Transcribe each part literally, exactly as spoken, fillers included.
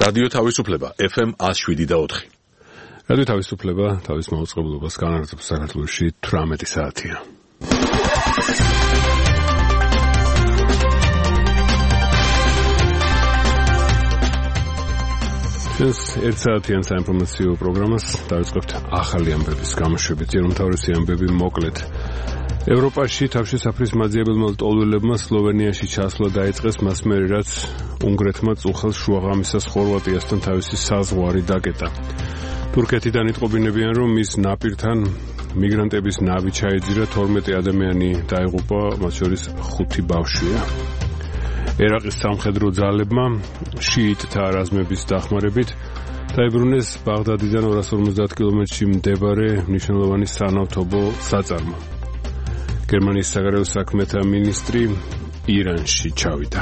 რადიო თავისუფლება ეფ ემ one oh seven და four. რადიო თავისუფლება თავის მაუწყებლობას განაგრძობს საქართველოში თვრამეტი საათია. ეს ერთ საათიან საინფორმაციო პროგრამას დავიწყებთ ახალი ამბების გამოშვებით. ეროვნთავრისი ამბები მოკლედ. ევროპაში თავშესაფრის მაძიებელმა ლტოლვილებმა სლოვენიაში ჩასვლა დაიწყეს, მას მერე რაც უნგრეთმა წუხელს შუაღამისას ხორვატიასთან თავისი საზღვარი დაკეტა. თურქეთიდან იტყობინებიან, რომ მის ნაპირთან მიგრანტების ნავი ჩაეძირა, თორმეტი ადამიანი დაიღუპა, მათ შორის ხუთი ბავშვია. ერაყის სამხედრო ძალებმა შიიტთა რაზმების დახმარებით დაიბრუნეს ბაღდადიდან ორას ორმოცდაათ კილომეტრში მდებარე მნიშვნელოვანი სანავთობო საწარმო. გერმანიის საგარეო საქმეთა მინისტრი ირანში ჩავიდა.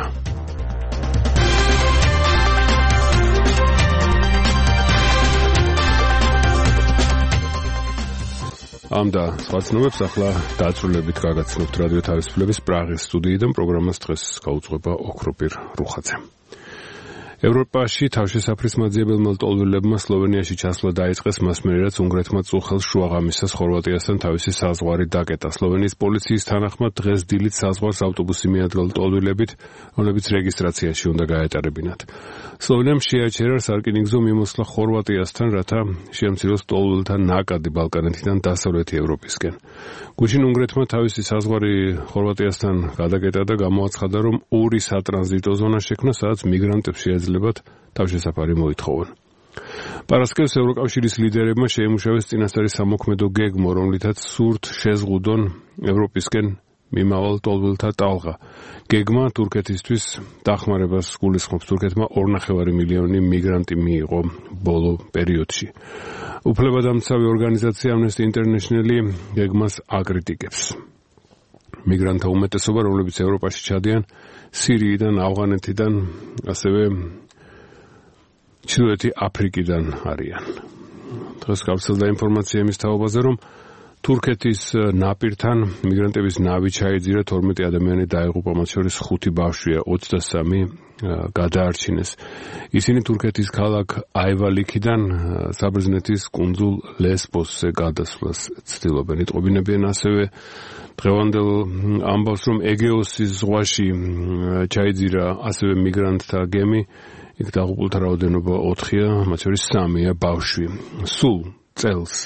ამ და სხვა ცნობებს ახლა დაწვრილებით გაგაცნობთ რადიო თავისუფლების პრაღის სტუდიიდან. პროგრამას დღეს გაუძღვება ოქროპირ რუხაძე. ევროპაში თავშესაფრის მაძიებელმა ლტოლვილებმა სლოვენიაში ჩასვლა დაიწყეს, მას მერე რაც უნგრეთმა წუხელს შუაღამისას ხორვატიასთან თავისი საზღვარი დაკეტა. სლოვენიის პოლიციის თანახმად დღეს დილით საზღვარს ავტობუსი მიადგა ლტოლვილებით, რომლებიც რეგისტრაციაში უნდა გაეტარებინათ. სლოვენიამ შეაჩერა სარკინიგზო მიმოსვლა ხორვატიასთან, რათა შეამციროს ლტოლვილთა ნაკადი ბალკანეთიდან დასავლეთი ევროპისკენ. გუშინ უნგრეთმა თავისი საზღვარი ხორვატიასთან გადაკეტა და გამოაცხადა, რომ ორი სატრანზიტო ზონა შექმნა, სადაც მიგრანტებს შეეძლებათ თავშესაფარი მოითხოვონ. პარასკევს ევროკავშირის ლიდერებმა შეიმუშავეს წინასწარი სამოქმედო გეგმო, რომლითაც სურთ შეზღუდონ ევროპისკენ მიმავალ ლტოლვილთა ტალღა. გეგმა თურქეთისთვის დახმარებას გულისხმობს. თურქეთმა ორნახევარი მილიონი მიგრანტი მიიღო ბოლო პერიოდში. უფლებადამცავი ორგანიზაცია Amnesty International გეგმას აკრიტიკებს. მიგრანტთა უმეტესობა, რომლებიც ევროპაში ჩადიან, სირიიდან, ავღანეთიდან, ასევე ჩრდილოეთი აფრიკიდან არიან. დღეს გავრცელდა ინფორმაცია იმის თაობაზე, რომ თურქეთის ნაპირთან მიგრანტების ნავი ჩაეძირა, თორმეტი ადამიანი დაიღუპა, მათ შორის ხუთი ბავშვია, ოცდასამი გადაარჩინეს. ისინი თურქეთის ქალაქ აივალიქიდან საბერძნეთის კუნძულ ლესბოსზე გადასვლას ცდილობენ. იტყობინებიან ასევე დღევანდელ ამბავს, რომ ეგეოსის ზღვაში ჩაეძირა ასევე მიგრანტთა გემი, იქ დაღუპულთა რაოდენობა ოთხია, მათ შორის სამია ბავშვი. სულ წელს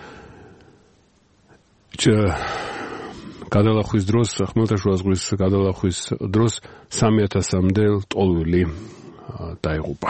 გადალახვის დროს, ხმელთაშუა ზღვის გადალახვის დროს სამი ათასამდე ლტოლვილი დაიღუპა.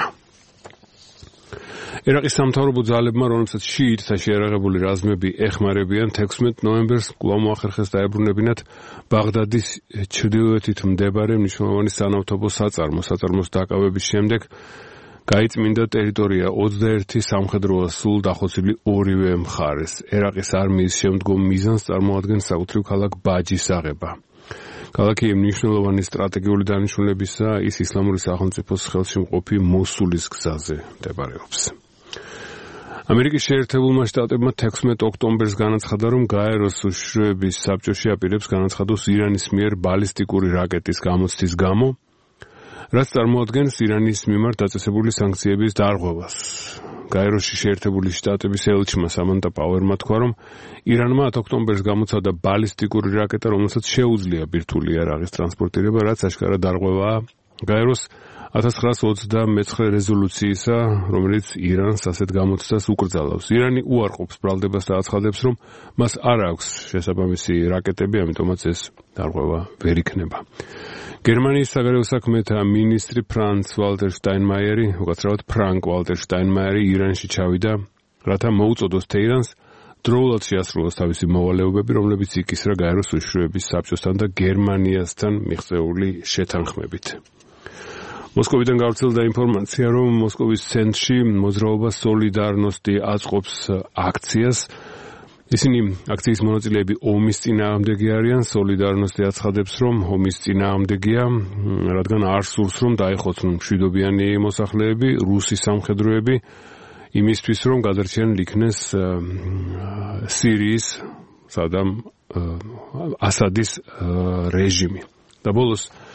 ერაყის სამთავრობო ძალებმა, რომელსაც შიიტთა შეიარაღებული რაზმები ეხმარებიან, თექვსმეტ ნოემბერს კვლავ მოახერხეს დაებრუნებინათ ბაღდადის ჩრდილოეთით მდებარე მნიშვნელოვანი სანავთობო საწარმო. საწარმოს დაკავების შემდეგ გაიწმინდა ტერიტორია ოცდაერთი სამხედროა, სულ დახოცილი ორივე მხარეს. ერაყის არმიის შემდგომ მიზანს წარმოადგენს საკუთრივ ქალაქ ბაჯის აღება. ქალაქი მნიშვნელოვანი სტრატეგიული დანიშნულებისა, ის ისლამური სახელმწიფოს ხელშემყოფი მოსულის გზაზე მდებარეობს. ამერიკის შეერთებულმა შტატებმა თექვსმეტ ოქტომბერს განაცხადა, რომ გაეროს უშიშროების საბჭოში აპირებს განაცხადოს ირანის მიერ ბალისტიკური რაკეტის გამოცდის გამო, რაც წარმოადგენს ირანის მიმართ დაწესებული სანქციების დარღვევას. გაეროში შეერთებული შტატების ელჩმა სამანტა პაუერმა თქვა, რომ ირანმა ათი ოქტომბერს გამოცადა ბალისტიკური რაკეტა, რომელსაც შეუძლია ბირთვული იარაღის ტრანსპორტირება, რაც აშკარა დარღვევაა გაეროს ათას ცხრაას ოცდამეცხრე რეზოლუციისა, რომელიც ირანს ასეთ გამოცდას უკრძალავს. ირანი უარყოფს ბრალდებას და აცხადებს, რომ მას არ აქვს შესაბამისი რაკეტები, ამიტომაც ეს დარღვევა ვერ იქნება. გერმანიის საგარეო საქმეთა მინისტრი ფრანც ვალტერ შტაინმაიერი, უკაცრავად ფრანკ ვალტერ შტაინმაიერი ირანში ჩავიდა, რათა მოუწოდოს თეირანს დროულად შეასრულოს თავისი მოვალეობები, რომლებიც იკისრა გაეროს უშიშროების საბჭოსთან და გერმანიასთან მიღწეული შეთანხმებით. მოსკოვიდან გავრცელდა ინფორმაცია, რომ მოსკოვის ცენტრში მოძრაობა სოლიდარნოსტი აწყობს აქციას. ისინი აქციის მონაწილეები ომის წინააღმდეგი არიან. სოლიდარნოსტი აცხადებს, რომ ომის წინააღმდეგია, რადგან არ სურს, რომ დაეხოცნონ მშვიდობიანი მოსახლეები, რუსი სამხედროები, იმისთვის, რომ გადარჩენილ იქნეს სირიის სადამ ასადის რეჟიმი. და ბოლოს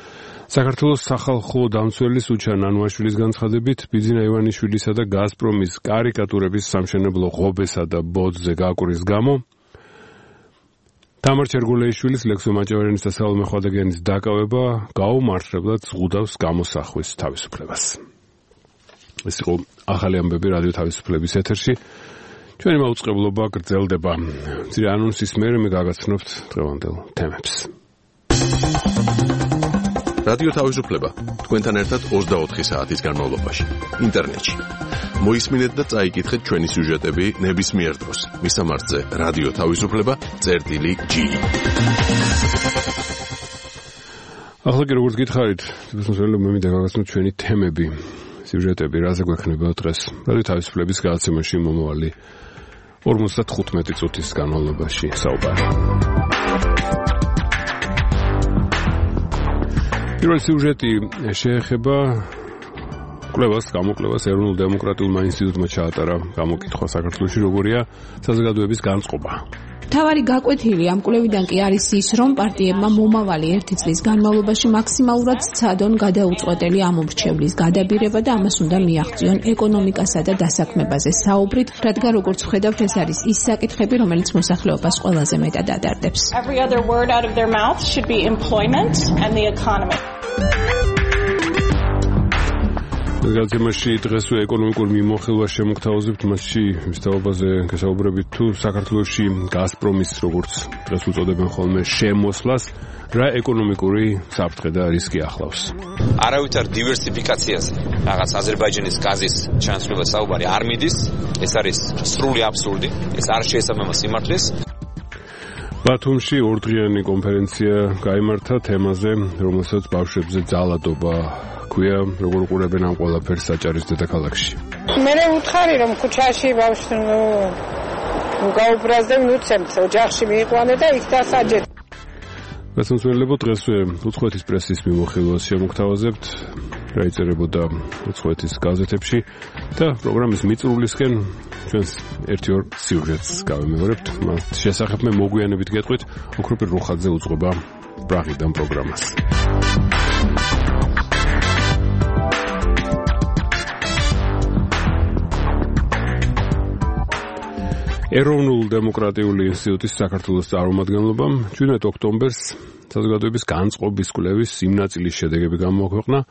საქართველოს სახალხო დამცველის უჩან ანუაშვილის განცხადებით, ბიძინა ივანიშვილისა და გაზპრომის კარიკატურების სამშენებლო ღობესა და ბოძზე გაკვრის გამო თამარ ჩერგულეიშვილის, ლექსო მაჭავერენის და სალომე ხვადაგიანის დაკავება გაუმართლებლად ზღუდავს გამოსახვის თავისუფლებას. ეს იყო ახალი ამბები რადიო თავისუფლების ეთერში. ჩვენი მაუწყებლობა გრძელდება. მცირე ანონსის მერე მე გაგაცნობთ დღევანდელ თემებს. რადიო თავისუფლება თქვენთან ერთად ოცდაოთხი საათის განმავლობაში ინტერნეტში. მოისმინეთ და წაიკითხეთ ჩვენი სიუჟეტები ნებისმიერ დროს. მისამართზე რადიო თავისუფლება წერტილი ჯი. ახლა კი როგორც გითხარით, თვითონ მე მინდა გაგაცნოთ ჩვენი თემები, სიუჟეტები, რაზე გვექნება დღეს. რადიო თავისუფლების გადაცემაში მომავალი ორმოცდათხუთმეტი წუთის განმავლობაში საუბარი. პირველი სიუჟეტი შეეხება კვლევას, გამოკვლევას ეროვნულ დემოკრატიულმა ინსტიტუტმა ჩაატარა გამოკითხვა საქართველოში როგორია საზოგადოების განწყობა. თავარი გაკვეთილი ამ კვლევიდან კი არის ის, რომ პარტიებმა მომავალი ერთი წლის განმავლობაში მაქსიმალურად სცადონ გადაუწყვეტელი ამომრჩევლის გადაბირება და ამას უნდა მიაღწიონ ეკონომიკასა და დასაქმებაზე საუბრით, რადგან როგორც ვხედავთ, ეს არის ის საკითხები, რომელიც მოსახლეობას ყველაზე მეტად ადარდებს. Every other word out of their mouth should be employment and the economy. გადაცემაში დღეს ეკონომიკურ მიმოხილვას შემოგთავაზებთ, მასში ვისაუბრაზე გასაუბრებით თუ საქართველოში გაზპრომის როგორც დღეს უწოდებენ ხოლმე შემოსვლას რა ეკონომიკური საფრთხე და რისკი ახლავს. არავითარ დივერსიფიკაციაზე, რაღაც აზერბაიჯანის გაზის ჩანაცვლება საუბარი არ მიდის, ეს არის სრული აბსურდი, ეს არ შეესაბამება სიმართლეს. ბათუმში ორდღიანი კონფერენცია გაიმართა თემაზე, რომელსაც ბავშვებზე ძალადობა ქვია, როგორ უყურებენ ამ ყველაფერს საჭარის დედაქალაქში. მე ვუთხარი რომ ქუჩაში ბავშვს ნუ გაუბრაზდნენ, უცემთ ოჯახში მიიყვანე და იქ დასაჯეთ. გასამწვენებელო დღესვე უცხოეთის პრესის მიმოხილვას შემოგთავაზებთ, რა იწერებოდა უცხოეთის გაზეთებში და პროგრამის მიწურულისკენ ჩვენს ერთი ორ სიუჟეტს გავემეორებთ. მას შესახებ მე მოგვიანებით გეტყვით, ოქროპირ რუხაძე უძღვება პრაღიდან პროგრამას. ეროვნულ დემოკრატიული ინსტიტუტის საქართველოს წარმომადგენლობამ ჩვიდმეტ ოქტომბერს საზოგადოების განწყობის კვლევის იმ ნაწილის შედეგები გამოაქვეყნა,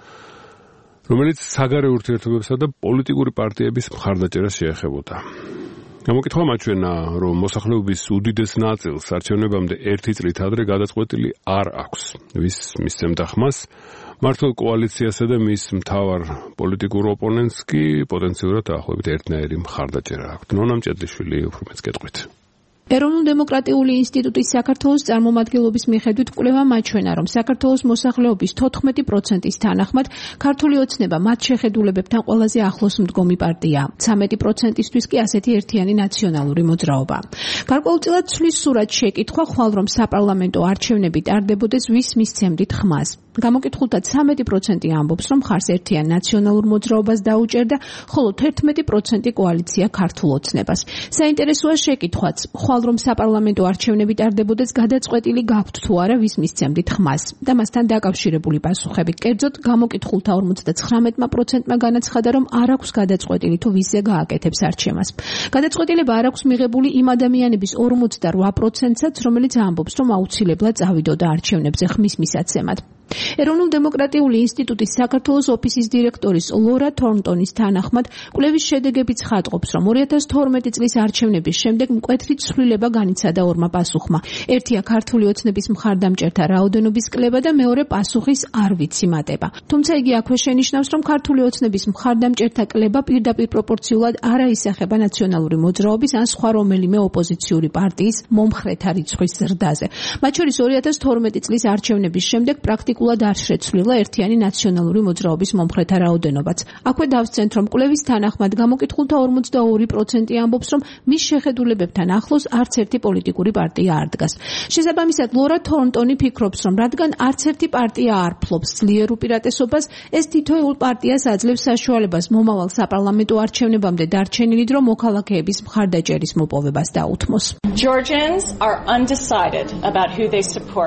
რომელიც საგარეო ურთიერთობებსა და პოლიტიკური პარტიების მხარდაჭერას შეეხებოდა. გამოკითხვა მაჩვენა, რომ მოსახლეობის უდიდეს ნაწილს არჩევნებამდე ერთი წლით ადრე გადაწყვეტილი არ აქვს, ვის მისცემდა ხმას, მართლ კოალიციასა და მის მთავარ პოლიტიკურ ოპონენტს კი პოტენციურად დაახლოებით ერთნაირი მხარდაჭერა აქვს. ნონა მჭედლიშვილი უფრო მეც გეტყვით. ეროვნულ დემოკრატიული ინსტიტუტის საქართველოს წარმომადგენლობის მიხედვით კვლევა მაჩვენა, რომ საქართველოს მოსახლეობის თოთხმეტი პროცენტის თანახმად ქართული ოცნება მათ შეხედულებებთან ყველაზე ახლოს მდგომი პარტია. ცამეტი პროცენტისთვის კი ასეთი ერთიანი ნაციონალური მოძრაობა. გარკვეულწილად ცვლის სურათს შეკითხვა ხვალ რომ საპარლამენტო არჩევნები ტარდებოდეს ვის მისცემდით ხმას. გამოკითხულთა ცამეტი პროცენტი ამბობს, რომ ხარს ერთიან ნაციონალურ მოძრაობას დაუჭერდა, ხოლო თერთმეტი პროცენტი კოალიცია ქართულ ოცნებას. საინტერესოა შეკითხვაც, ხვალ რომ საპარლამენტო არჩევნები ტარდებოდეს, გადაწყვეტილი გაქვთ თუ არა ვის მისცემდით ხმას და მასთან დაკავშირებული პასუხები. კერძოდ, გამოკითხულთა ორმოცდაცხრამეტი პროცენტმა განაცხადა, რომ არ აქვს გადაწყვეტილი თუ ვისზე გააკეთებს არჩევას. გადაწყვეტილება არ აქვს მიღებული იმ ადამიანების ორმოცდარვა პროცენტსაც, რომელიც ამბობს, რომ აუცილებლად წავიდოდა არჩევნებზე ხმის მისაცემად. ეროვნულ დემოკრატიული ინსტიტუტის საქართველოს ოფისის დირექტორის ლორა თორნტონის თანახმად, კვლევის შედეგები ცხადყოფს, რომ ორი ათას თორმეტი წლის არჩევნების შემდეგ მკვეთრი ცვლილება განიცადა ორმა პასუხმა. ერთია ქართული ოცნების მხარდამჭერთა რაოდენობის კლება და მეორე პასუხის არ ვიცი მატება. თუმცა იგი აქვე შენიშნავს, რომ ქართული ოცნების მხარდამჭერთა კლება პირდაპირ პროპორციულად არ აისახება ნაციონალური მოძრაობის ან სხვა რომელიმე ოპოზიციური პარტიის მომხრეთა რიცხვის ზრდაზე. მათ შორის ორი ათას თორმეტი წლის არჩევნების შემდეგ პრაქტიკულად არ შეცვლილა ერთიანი ნაციონალური მოძრაობის მომხრეთა რაოდენობაც. აქვე დავსცენთ, რომ კვლევის თანახმად გამოკითხულთა ორმოცდაორი პროცენტი ამბობს, რომ მის შეხედულებებთან ახლოს არც ერთი პოლიტიკური პარტია არ დგას. შესაბამისად, ლორა თორნტონი ფიქრობს, რომ რადგან არც ერთი პარტია არ ფლობს ძლიერ უპირატესობას, ეს თითოეულ პარტიას აძლევს საშუალებას მომავალ საპარლამენტო არჩევნებამდე დარჩენილი დრო მოქალაქეების მხარდაჭერის მოპოვებას დაუთმოს. Georgians are undecided about who they support.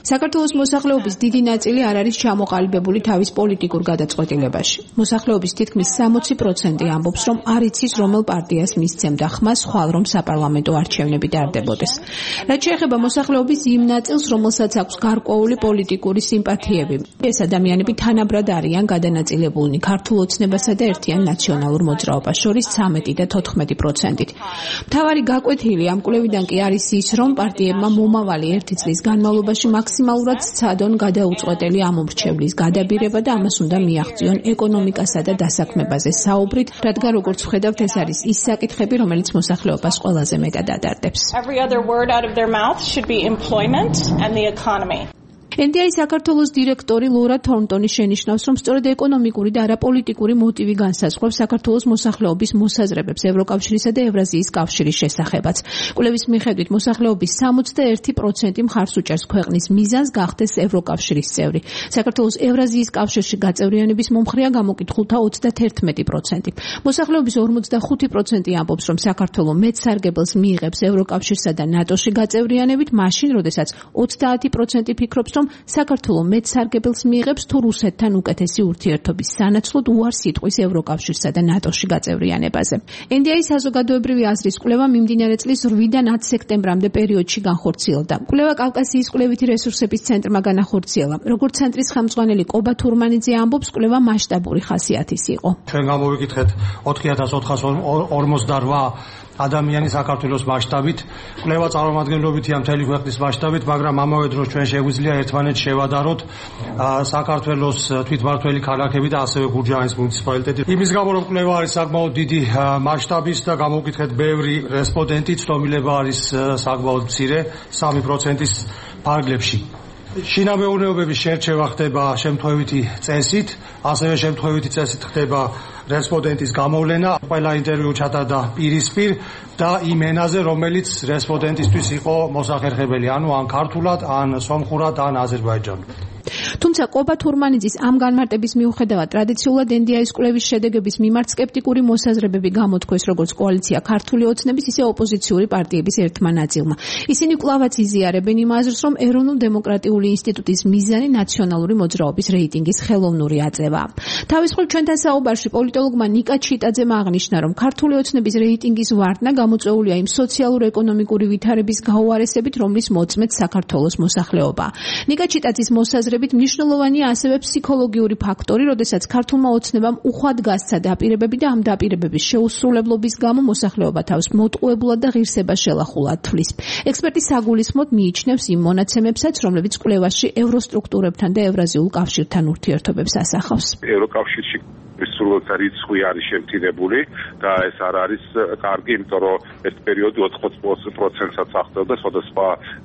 საქართველოს მოსახლეობის დიდი ნაწილი არ არის ჩამოყალიბებული თავის პოლიტიკურ გადაწყვეტილებაში. მოსახლეობის თითქმის სამოცი პროცენტი ამბობს, რომ არ იცის რომელ პარტიას მისცემდა ხმას ხვალ რომ საპარლამენტო არჩევნები ტარდებოდეს. რაც შეეხება მოსახლეობის იმ ნაწილს, რომელსაც აქვს გარკვეული პოლიტიკური სიმპათიები, ეს ადამიანები თანაბრად არიან გადანაწილებულნი ქართულ ოცნებასა და ერთიან ნაციონალურ მოძრაობას შორის ცამეტი და თოთხმეტი პროცენტით. მთავარი გაკვეთილი ამ კვლევიდან კი არის ის, რომ პარტიებმა მომავალი ერთი წლის განმავლობაში მაქსიმალურად სცადონ გადაუწყვეტელი ამომრჩევლის გადაბირება და ამას უნდა მიაღწიონ ეკონომიკასა და დასაქმებაზე საუბრით, რადგან როგორც ვხედავთ, ეს არის ის საკითხები, რომელიც მოსახლეობას ყველაზე მეტად ადარდებს. Every other word out of their mouth should be employment and the economy. ენ დი აის საქართველოს დირექტორი ლორა თორნტონი შენიშნავს, რომ სწორედ ეკონომიკური და არაპოლიტიკური მოტივი განსაზღვრავს საქართველოს მოსახლეობის მოსაზრებებს ევროკავშირისა და ევრაზიის კავშირის შესახებაც. კვლევის მიხედვით მოსახლეობის სამოცდაერთი პროცენტი მხარს უჭერს ქვეყნის მიზანს გახდეს ევროკავშირის წევრი. საქართველოს ევრაზიის კავშირში გაწევრიანების მომხრეა გამოკითხულთა ოცდათერთმეტი პროცენტი. მოსახლეობის ორმოცდახუთი პროცენტი ამბობს, რომ საქართველო მეტ სარგებელს მიიღებს ევროკავშირსა და ნატოში გაწევრიანებით, მაშინ, როდესაც ოცდაათი პროცენტი ფიქრობს, რომ საქართველო მეტ სარგებელს მიიღებს თუ რუსეთთან უკეთესი ურთიერთობის სანაცვლოდ უარს იტყვის ევროკავშირსა და ნატოში გაწევრიანებაზე. ენ დი აის საზოგადოებრივი აზრის კვლევა მიმდინარე წლის რვიდან ათი სექტემბრამდე პერიოდში განხორციელდა. კვლევა კავკასიის კვლევითი რესურსების ცენტრმა განახორციელა. როგორც ცენტრის ხელმძღვანელი კობა თურმანიძე ამბობს, კვლევა მასშტაბური ხასიათის იყო. ჩვენ გამოვიკითხეთ ოთხი ათას ოთხას ორმოცდარვა ადამიანი საქართველოს მასშტაბით, კვლევა წარმომადგენლობითია მთელი ქვეყნის მასშტაბით, მაგრამ ამავე დროს ჩვენ შეგვიძლია ერთმანეთს შევადაროთ საქართველოს თვითმმართველი ქალაქები და ასევე გურჯაანის მუნიციპალიტეტი. იმის გამო რომ კვლევა არის საკმაოდ დიდი მასშტაბის და გამოვკითხეთ ბევრი რესპონდენტი, ცდომილება არის საკმაოდ მცირე, სამი პროცენტის ფარგლებში. შინამეურნეობების შერჩევა ხდება შემთხვევითი წესით, ასევე შემთხვევითი წესით ხდება რესპონდენტის გამოვლენა, ყველა ინტერვიუ ჩატარდა პირისპირ და იმ ენაზე, რომელიც რესპონდენტისთვის იყო მოსახერხებელი, ანუ ან ქართულად, ან სომხურად, ან აზერბაიჯანულად. თუმცა კობა თურმანიძის ამ განმარტების მიუხედავად ტრადიციულად ენ დი აის კვლევის შედეგების მიმართ სკეპტიკური მოსაზრებები გამოთქვეს როგორც კოალიცია ქართული ოცნების, ისე ოპოზიციური პარტიების ერთმა ნაწილმა. ისინი კვლავაც იზიარებენ იმ აზრს, რომ ეროვნულ-დემოკრატიული ინსტიტუტის მიზანი ნაციონალური მოძრაობის რეიტინგის ხელოვნური აწევაა. თავის მხრივ ჩვენთან საუბარში პოლიტოლოგმა ნიკა ჩიტაძემ აღნიშნა, რომ ქართული ოცნების რეიტინგის ვარდნა გამოწვეულია იმ სოციალურ-ეკონომიკური ვითარების გაუარესებით, რომლის მოწმეც საქართველოს მოსახლეობაა. ნიკა ჩიტაძის მოსაზრებით მნიშვნელოვანია ასევე ფსიქოლოგიური ფაქტორი, როდესაც ქართულმა ოცნებამ უხვად გასცა დაპირებები და ამ დაპირებების შეუსრულებლობის გამო მოსახლეობა თავს მოტყუებულად და ღირსებას შელახულად თვლის. ექსპერტი საგულისხმოდ მიიჩნევს იმ მონაცემებსაც, რომლებიც კვლევაში ევროსტრუქტურებთან და ევრაზიულ კავშირთან ურთიერთობებს ასახავს. ევროკავშირში სრულიად რიცხვი არის შემცირებული და ეს არ არის კარგი, იმიტომ რომ ეს პერიოდი ოთხმოცდაოთხ პროცენტსაც აღწევდა სხვადასხვა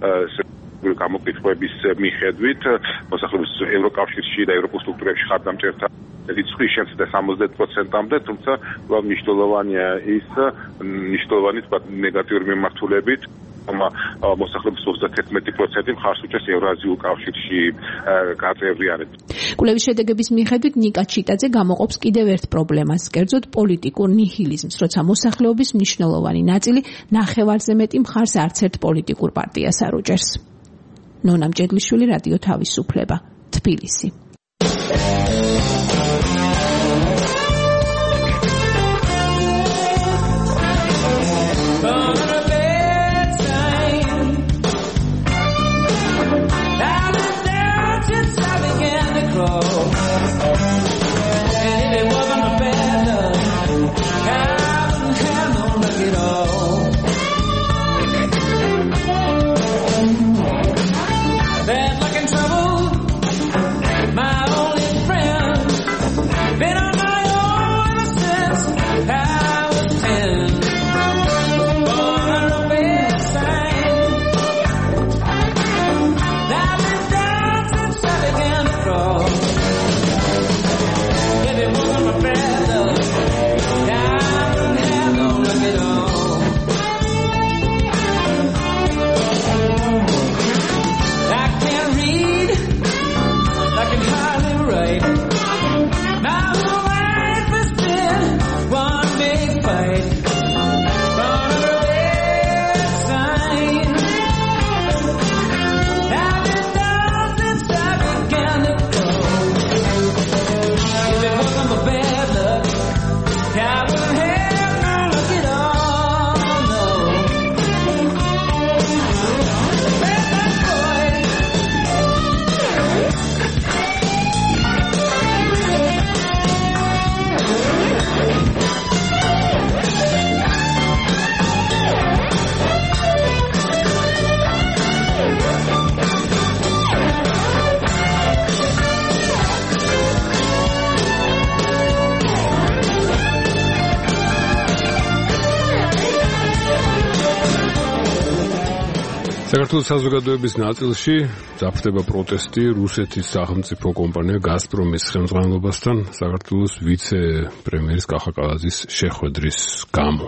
გამოკითხვების მიხედვით მოსახლეობის ევროკავშირში და ევროპულ სტრუქტურებში ხარდამჭერთა რიცხვი შემცირდა სამოცდაერთი პროცენტამდე, თუმცა მნიშვნელოვანია ის მნიშვნელოვანი ნეგატიური მიმართულებით მოსახლეობის ოცდათერთმეტი პროცენტი მხარს უჭერს ევრაზიულ კავშირში გაწევრიანებას. კვლევის შედეგების მიხედვით ნიკა ჩიტაძე გამოყოფს კიდევ ერთ პრობლემას, კერძოდ პოლიტიკურ ნიჰილიზმს, როცა მოსახლეობის მნიშვნელოვანი ნაწილი ნახევარზე მეტი მხარს არც ერთ პოლიტიკურ პარტიას არ უჭერს. ნონა მჭედლიშვილი, რადიო თავისუფლება, თბილისი. My საქართველოს საზოგადოების ნაწილში ძაფრდება პროტესტი რუსეთის სახელმწიფო კომპანია გაზპრომის ხელმძღვანელობასთან საქართველოს ვიცე-პრემიერის კახა კალაძის შეხვედრის გამო.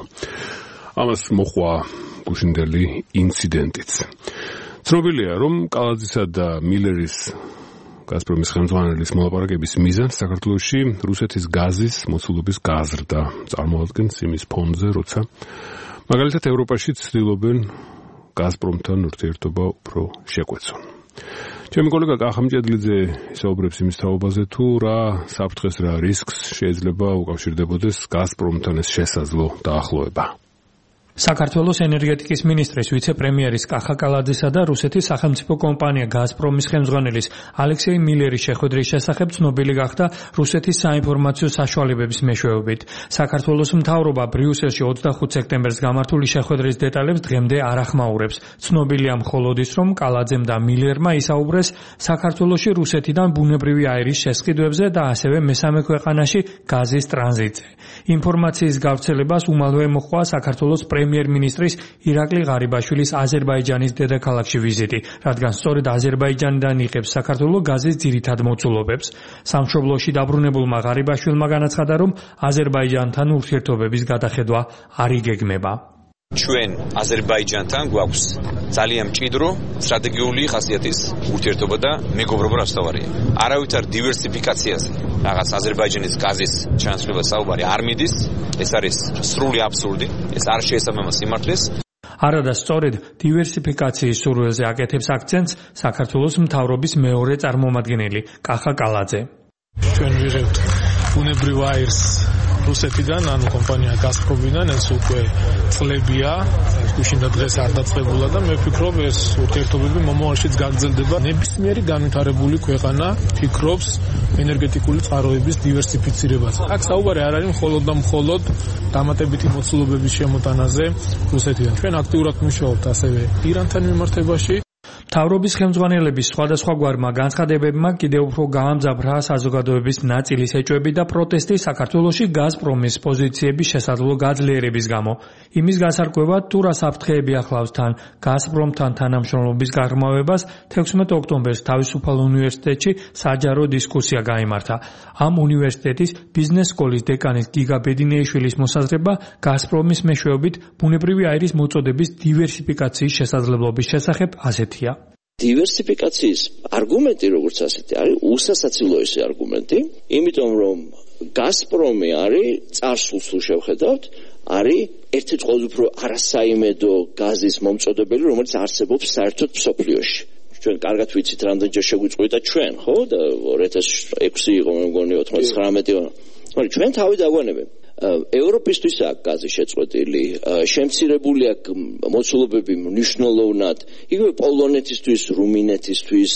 ამას მოყვა გუშინდელი ინციდენტიც. ცნობილია, რომ კალაძისა და მილერის გაზპრომის ხელმძღვანელის მოლაპარაკების მიზანს საქართველოში რუსეთის გაზის მოცულობის გაზრდა წარმოადგენს იმის ფონზე, როცა მაგალითად ევროპაში ცდილობენ გაზპრომთან ურთიერთობა უფრო შეკვეცონ. ჩემი კოლეგა კახა მჭედლიძე საუბრებს იმის თაობაზე, თუ რა საფრთხეს, რა რისკს შეიძლება უკავშირდებოდეს გაზპრომთან ეს შესაძლო დაახლოება. საქართველოს ენერგეტიკის მინისტრის ვიცე-პრემიერის კახა კალაძისა და რუსეთის სახელმწიფო კომპანია გაზპრომის ხელმძღვანელის ალექსეი მილერის შეხვედრის შესახებ ცნობილი გახდა რუსეთის საინფორმაციო საშუალებების მეშვეობით. საქართველოს მთავრობა ბრიუსელში ოცდახუთ სექტემბერს გამართული შეხვედრის დეტალებს დღემდე არ ახმაურებს. ცნობილია მხოლოდ ის, რომ კალაძემ და მილერმა ისაუბრეს საქართველოში რუსეთიდან ბუნებრივი აირის შესყიდვებზე და ასევე მესამე ქვეყანაში გაზის ტრანზიტზე. ინფორმაციის გავრცელებას უმალვე მოჰყვა საქართველოს პრემიერ-მინისტრის ირაკლი ღარიბაშვილის აზერბაიჯანის დედაქალაქში ვიზიტი, რადგან სწორედ აზერბაიჯანიდან იღებს საქართველოს გაზის ძირითად მოცულობებს. სამშობლოში დაბრუნებულმა ღარიბაშვილმა განაცხადა, რომ აზერბაიჯანთან ურთიერთობების გადახედვა არ იგეგმება. ჩვენ აზერბაიჯანთან გვაქვს ძალიან მჭიდრო სტრატეგიული ხასიათის ურთიერთობა და მეგობრობა რასთავარია. არავითარ დივერსიფიკაციაზე, რაღაც აზერბაიჯანის გაზის ჩანაცვლება საუბარი არ მიდის, ეს არის სრული აბსურდი, ეს არ შეესაბამება სიმართლეს. არადა სწორედ დივერსიფიკაციის სურვილზე აკეთებს აქცენტს საქართველოს მთავრობის მეორე წარმომადგენელი კახა კალაძე. ჩვენ ვიღებთ ბუნებრივ აირს რუსეთიდან, ანუ კომპანია გაზპრომიდან, ეს უკვე წლებია, გუშინდა დღეს არ დაწყებულა და მე ვფიქრობ, ეს ურთიერთობები მომავალშიც გაგრძელდება. ნებისმიერი განვითარებული ქვეყანა ფიქრობს ენერგეტიკული წყაროების დივერსიფიცირებაზე. აქ საუბარი არ არის მხოლოდ და მხოლოდ დამატებითი მოცულობების შემოტანაზე რუსეთიდან. ჩვენ აქტიურად მუშაობთ ასევე ირანთან მიმართებაში. მთავრობის ხელმძღვანელების სხვადასხვაგვარმა განცხადებებმა კიდევ უფრო გაამძაფრა საზოგადოების ნაწილის ეჭვები და პროტესტი საქართველოში გაზპრომის პოზიციების შესაძლო გაძლიერების გამო. იმის გასარკვევად, თუ რა საფრთხეები ახლავს თან გაზპრომთან თანამშრომლობის გაღრმავებას, თექვსმეტ ოქტომბერს თავისუფალ უნივერსიტეტში საჯარო დისკუსია გაიმართა. ამ უნივერსიტეტის ბიზნეს სკოლის დეკანის გიგა ბედინეიშვილის მოსაზრება გაზპრომის მეშვეობით ბუნებრივი აირის მოწოდების დივერსიფიკაციის შესაძლებლობის შესახებ ასეთია. დივერსიფიკაციის არგუმენტი, როგორც ასეთი, არის უსასაცილოესი არგუმენტი, იმიტომ რომ გაზპრომი არის წარსულს თუ შევხედავთ, არის ერთ-ერთი ყველაზე უფრო არასაიმედო გაზის მომწოდებელი, რომელიც არსებობს საერთოდ მსოფლიოში. ჩვენ კარგად ვიცით, რამდენჯერ შეგვიწყვიტა ჩვენ, ხო? და ორი ათას ექვსი იყო, მე მგონი ოცდათხმეტი. მაგრამ ჩვენ თავი დაგვანებებ. ევროპისთვის აქ გაზი შეწყვეტილი, შემცირებული აქ მოცულობები მნიშვნელოვნად, იგივე პოლონეთისთვის, რუმინეთისთვის,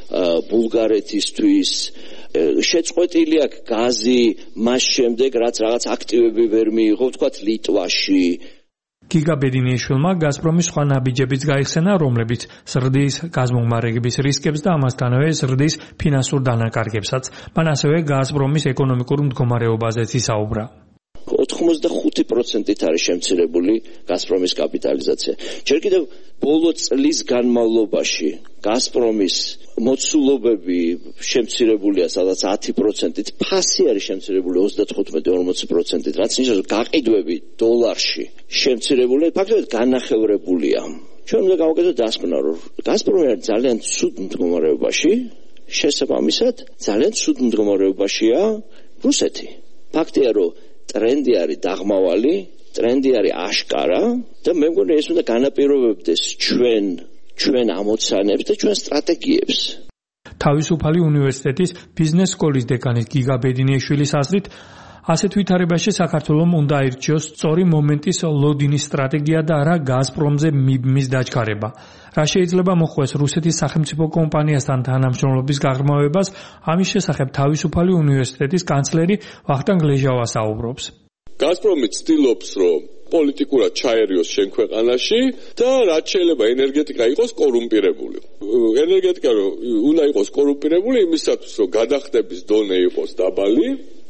ბულგარეთისთვის, შეწყვეტილი აქ გაზი მას შემდეგ, რაც რაღაც აქტივები ვერ მიიღო, ვთქვათ ლიტვაში. გიგა ბედინეიშვილმა გაზპრომის სხვა ნაბიჯებიც გაიხსენა, რომლებიც ზრდის გაზმომარაგების რისკებს და ამასთანავე ზრდის ფინანსურ დანაკარგებსაც. მან ასევე გაზპრომის ეკონომიკურ მდგომარეობაზეც ისაუბრა. ოცდახუთი პროცენტით არის შემცირებული გაზპრომის კაპიტალიზაცია. ჯერ კიდევ ბოლო წლის განმავლობაში გაზპრომის მოცულობები შემცირებულია სადაც ათი პროცენტით, ფასი არის შემცირებული ოცდათხუთმეტი ორმოცი პროცენტით, რაც ნიშნავს გაყიდვები დოლარში შემცირებული, ფაქტობრივად განახევრებულია. ჩვენ უნდა გავაკეთოთ დასკვნა, რომ გაზპრომი არის ძალიან ცუდ მდგომარეობაში, შესაბამისად ძალიან ცუდ მდგომარეობაშია რუსეთი. ფაქტია, რომ ტრენდი არის დაღმავალი, ტრენდი არის აშკარა და მე მგონი ეს უნდა განაპირობებდეს ჩვენ ჩვენ ამოცანებს და ჩვენ სტრატეგიებს. თავისუფალი უნივერსიტეტის ბიზნეს სკოლის დეკანის გიგა ბედინეიშვილის აზრით, ასეთ ვითარებაში საქართველოს უნდა აირჩიოს სწორი მომენტის ლოდინის სტრატეგია და არა გაზპრომზე მიბმის დაჩქარება. რა შეიძლება მოხდეს რუსეთის სახელმწიფო კომპანიასთან თანამშრომლობის გაღრმავებას, ამის შესახებ თავისუფალი უნივერსიტეტის კანცლერი ვახტანგ ლეჟავა საუბრობს. გაზპრომი ცდილობს, რომ პოლიტიკურად ჩაერიოს შენ ქვეყანაში და რაც შეიძლება ენერგეტიკა იყოს კორუმპირებული. ენერგეტიკა უნდა იყოს კორუმპირებული იმისათვის, რომ გადახდების დონე იყოს დაბალი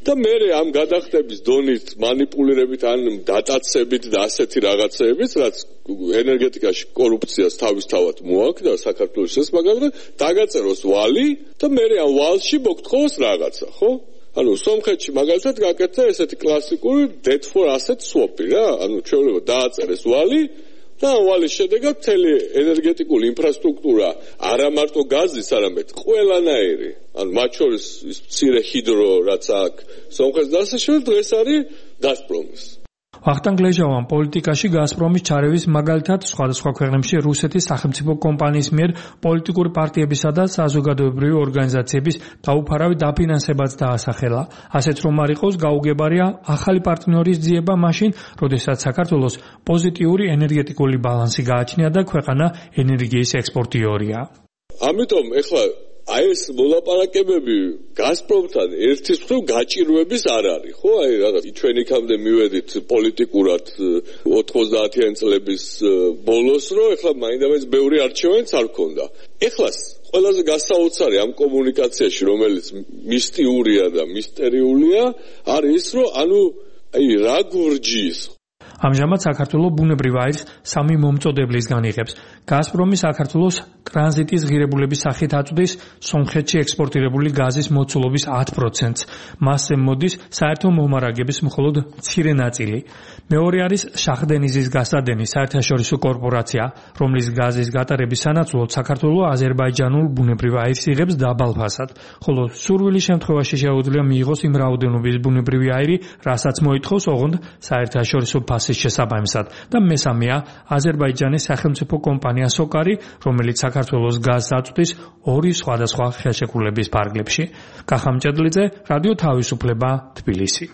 და მე ამ გადახდების დონის манипуლირებით ან დატაცებით და ასეთი რაღაცეებით, რაც ენერგეტიკაში კორუფციას თავისთავად მოაქვს და საქართველოს ეს მაგალითად დაგაწეროს ვალი და მე ამ ვალში მოგთხოვოს რაღაცა, ხო? ანუ სომხეთში მაგალითად გაკეთდა ესეთი კლასიკური debt for asset swap-ი რა, ანუ ჩვეულებრივ დააწერეს ვალი და ვალის შედეგად მთელი ენერგეტიკული ინფრასტრუქტურა არა მარტო გაზის, არამედ ყველანაირი, ანუ მათ შორის ის მცირე ჰიდრო რაც აქვს სომხეთს დასაშორებით დღეს არის გაზპრომის. ვახტანგ ლეჟავამ პოლიტიკაში გაზპრომის ჩარევის მაგალითად სხვადასხვა ქვეყნებში რუსეთის სახელმწიფო კომპანიის მიერ პოლიტიკური პარტიებისა და საზოგადოებრივი ორგანიზაციების დაუფარავი დაფინანსებაც დაასახელა. ასეთ რომ არ იყოს გაუგებარია ახალი პარტნიორის ძიება მაშინ, როდესაც საქართველოს პოზიტიური ენერგეტიკული ბალანსი გააჩნია და ქვეყანა ენერგიის ექსპორტიორია. ამიტომ ეხლა აი ეს მოლაპარაკებები გაზპრომთან ერთის მხრივ გაჭირვების არ არის, ხო? აი რაღაც ჩვენ იქამდე მივედით პოლიტიკურად ოთხმოცდაათიანი წლების ბოლოს, რომ ეხლა მაინდამაინც ბევრი არჩევანიც არ ქონდა. ეხლას ყველაზე გასაოცარი ამ კომუნიკაციაში, რომელიც მისტიურია და მისტერიულია, არის ის, რომ ანუ აი რა გურჯის ამჟამად საქართველოს ბუნებრივ აირს სამი მომწოდებლისგან იღებს. გაზპრომი საქართველოს ტრანზიტის ღირებულების სახით აწვდის სომხეთში ექსპორტირებული გაზის მოცულობის ათ პროცენტს. მასზე მოდის საერთო მომარაგების მხოლოდ მცირე ნაწილი. მეორე არის შახდენიზის გასადენი საერთაშორისო კორპორაცია, რომლის გაზის გატარების სანაცვლოდ საქართველოს აზერბაიჯანულ ბუნებრივ აირს იღებს დაბალ ფასად, ხოლო სურვილის შემთხვევაში შეუძლია მიიღოს იმ რაოდენობის ბუნებრივი აირი, რასაც მოითხოვს ოღონდ საერთაშორისო ფასის შესაბამისად და მესამეა აზერბაიჯანის სახელმწიფო კომპანია სოკარი, რომელიც საქართველოს გაზს აწვდის ორი სხვადასხვა ხელშეკრულების ფარგლებში. კახა მჭედლიძე, რადიო თავისუფლება, თბილისი.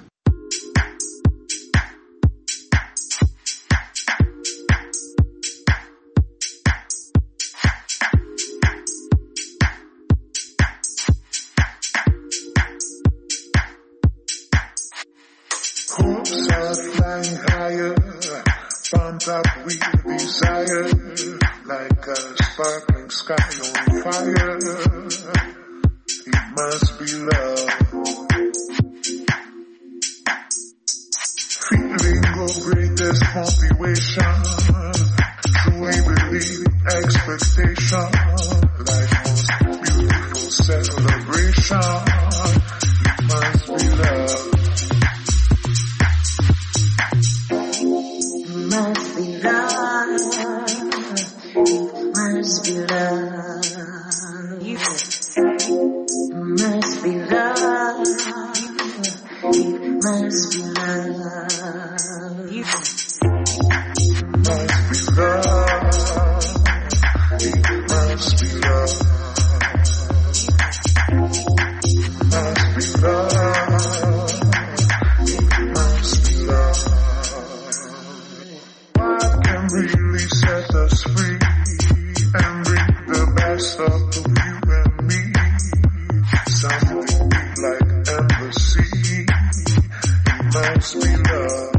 Up with desire, like a sparkling sky on fire. It must be love. Feeling of greatest motivation, truly believe expectation. Life most beautiful celebration. It must be love. Must be love, it must be love, you must be love, it must be love, you must be love, it must be love, must be love, it must be love. Really set us free and bring the best of you and me. Something big like embassy. It must be love.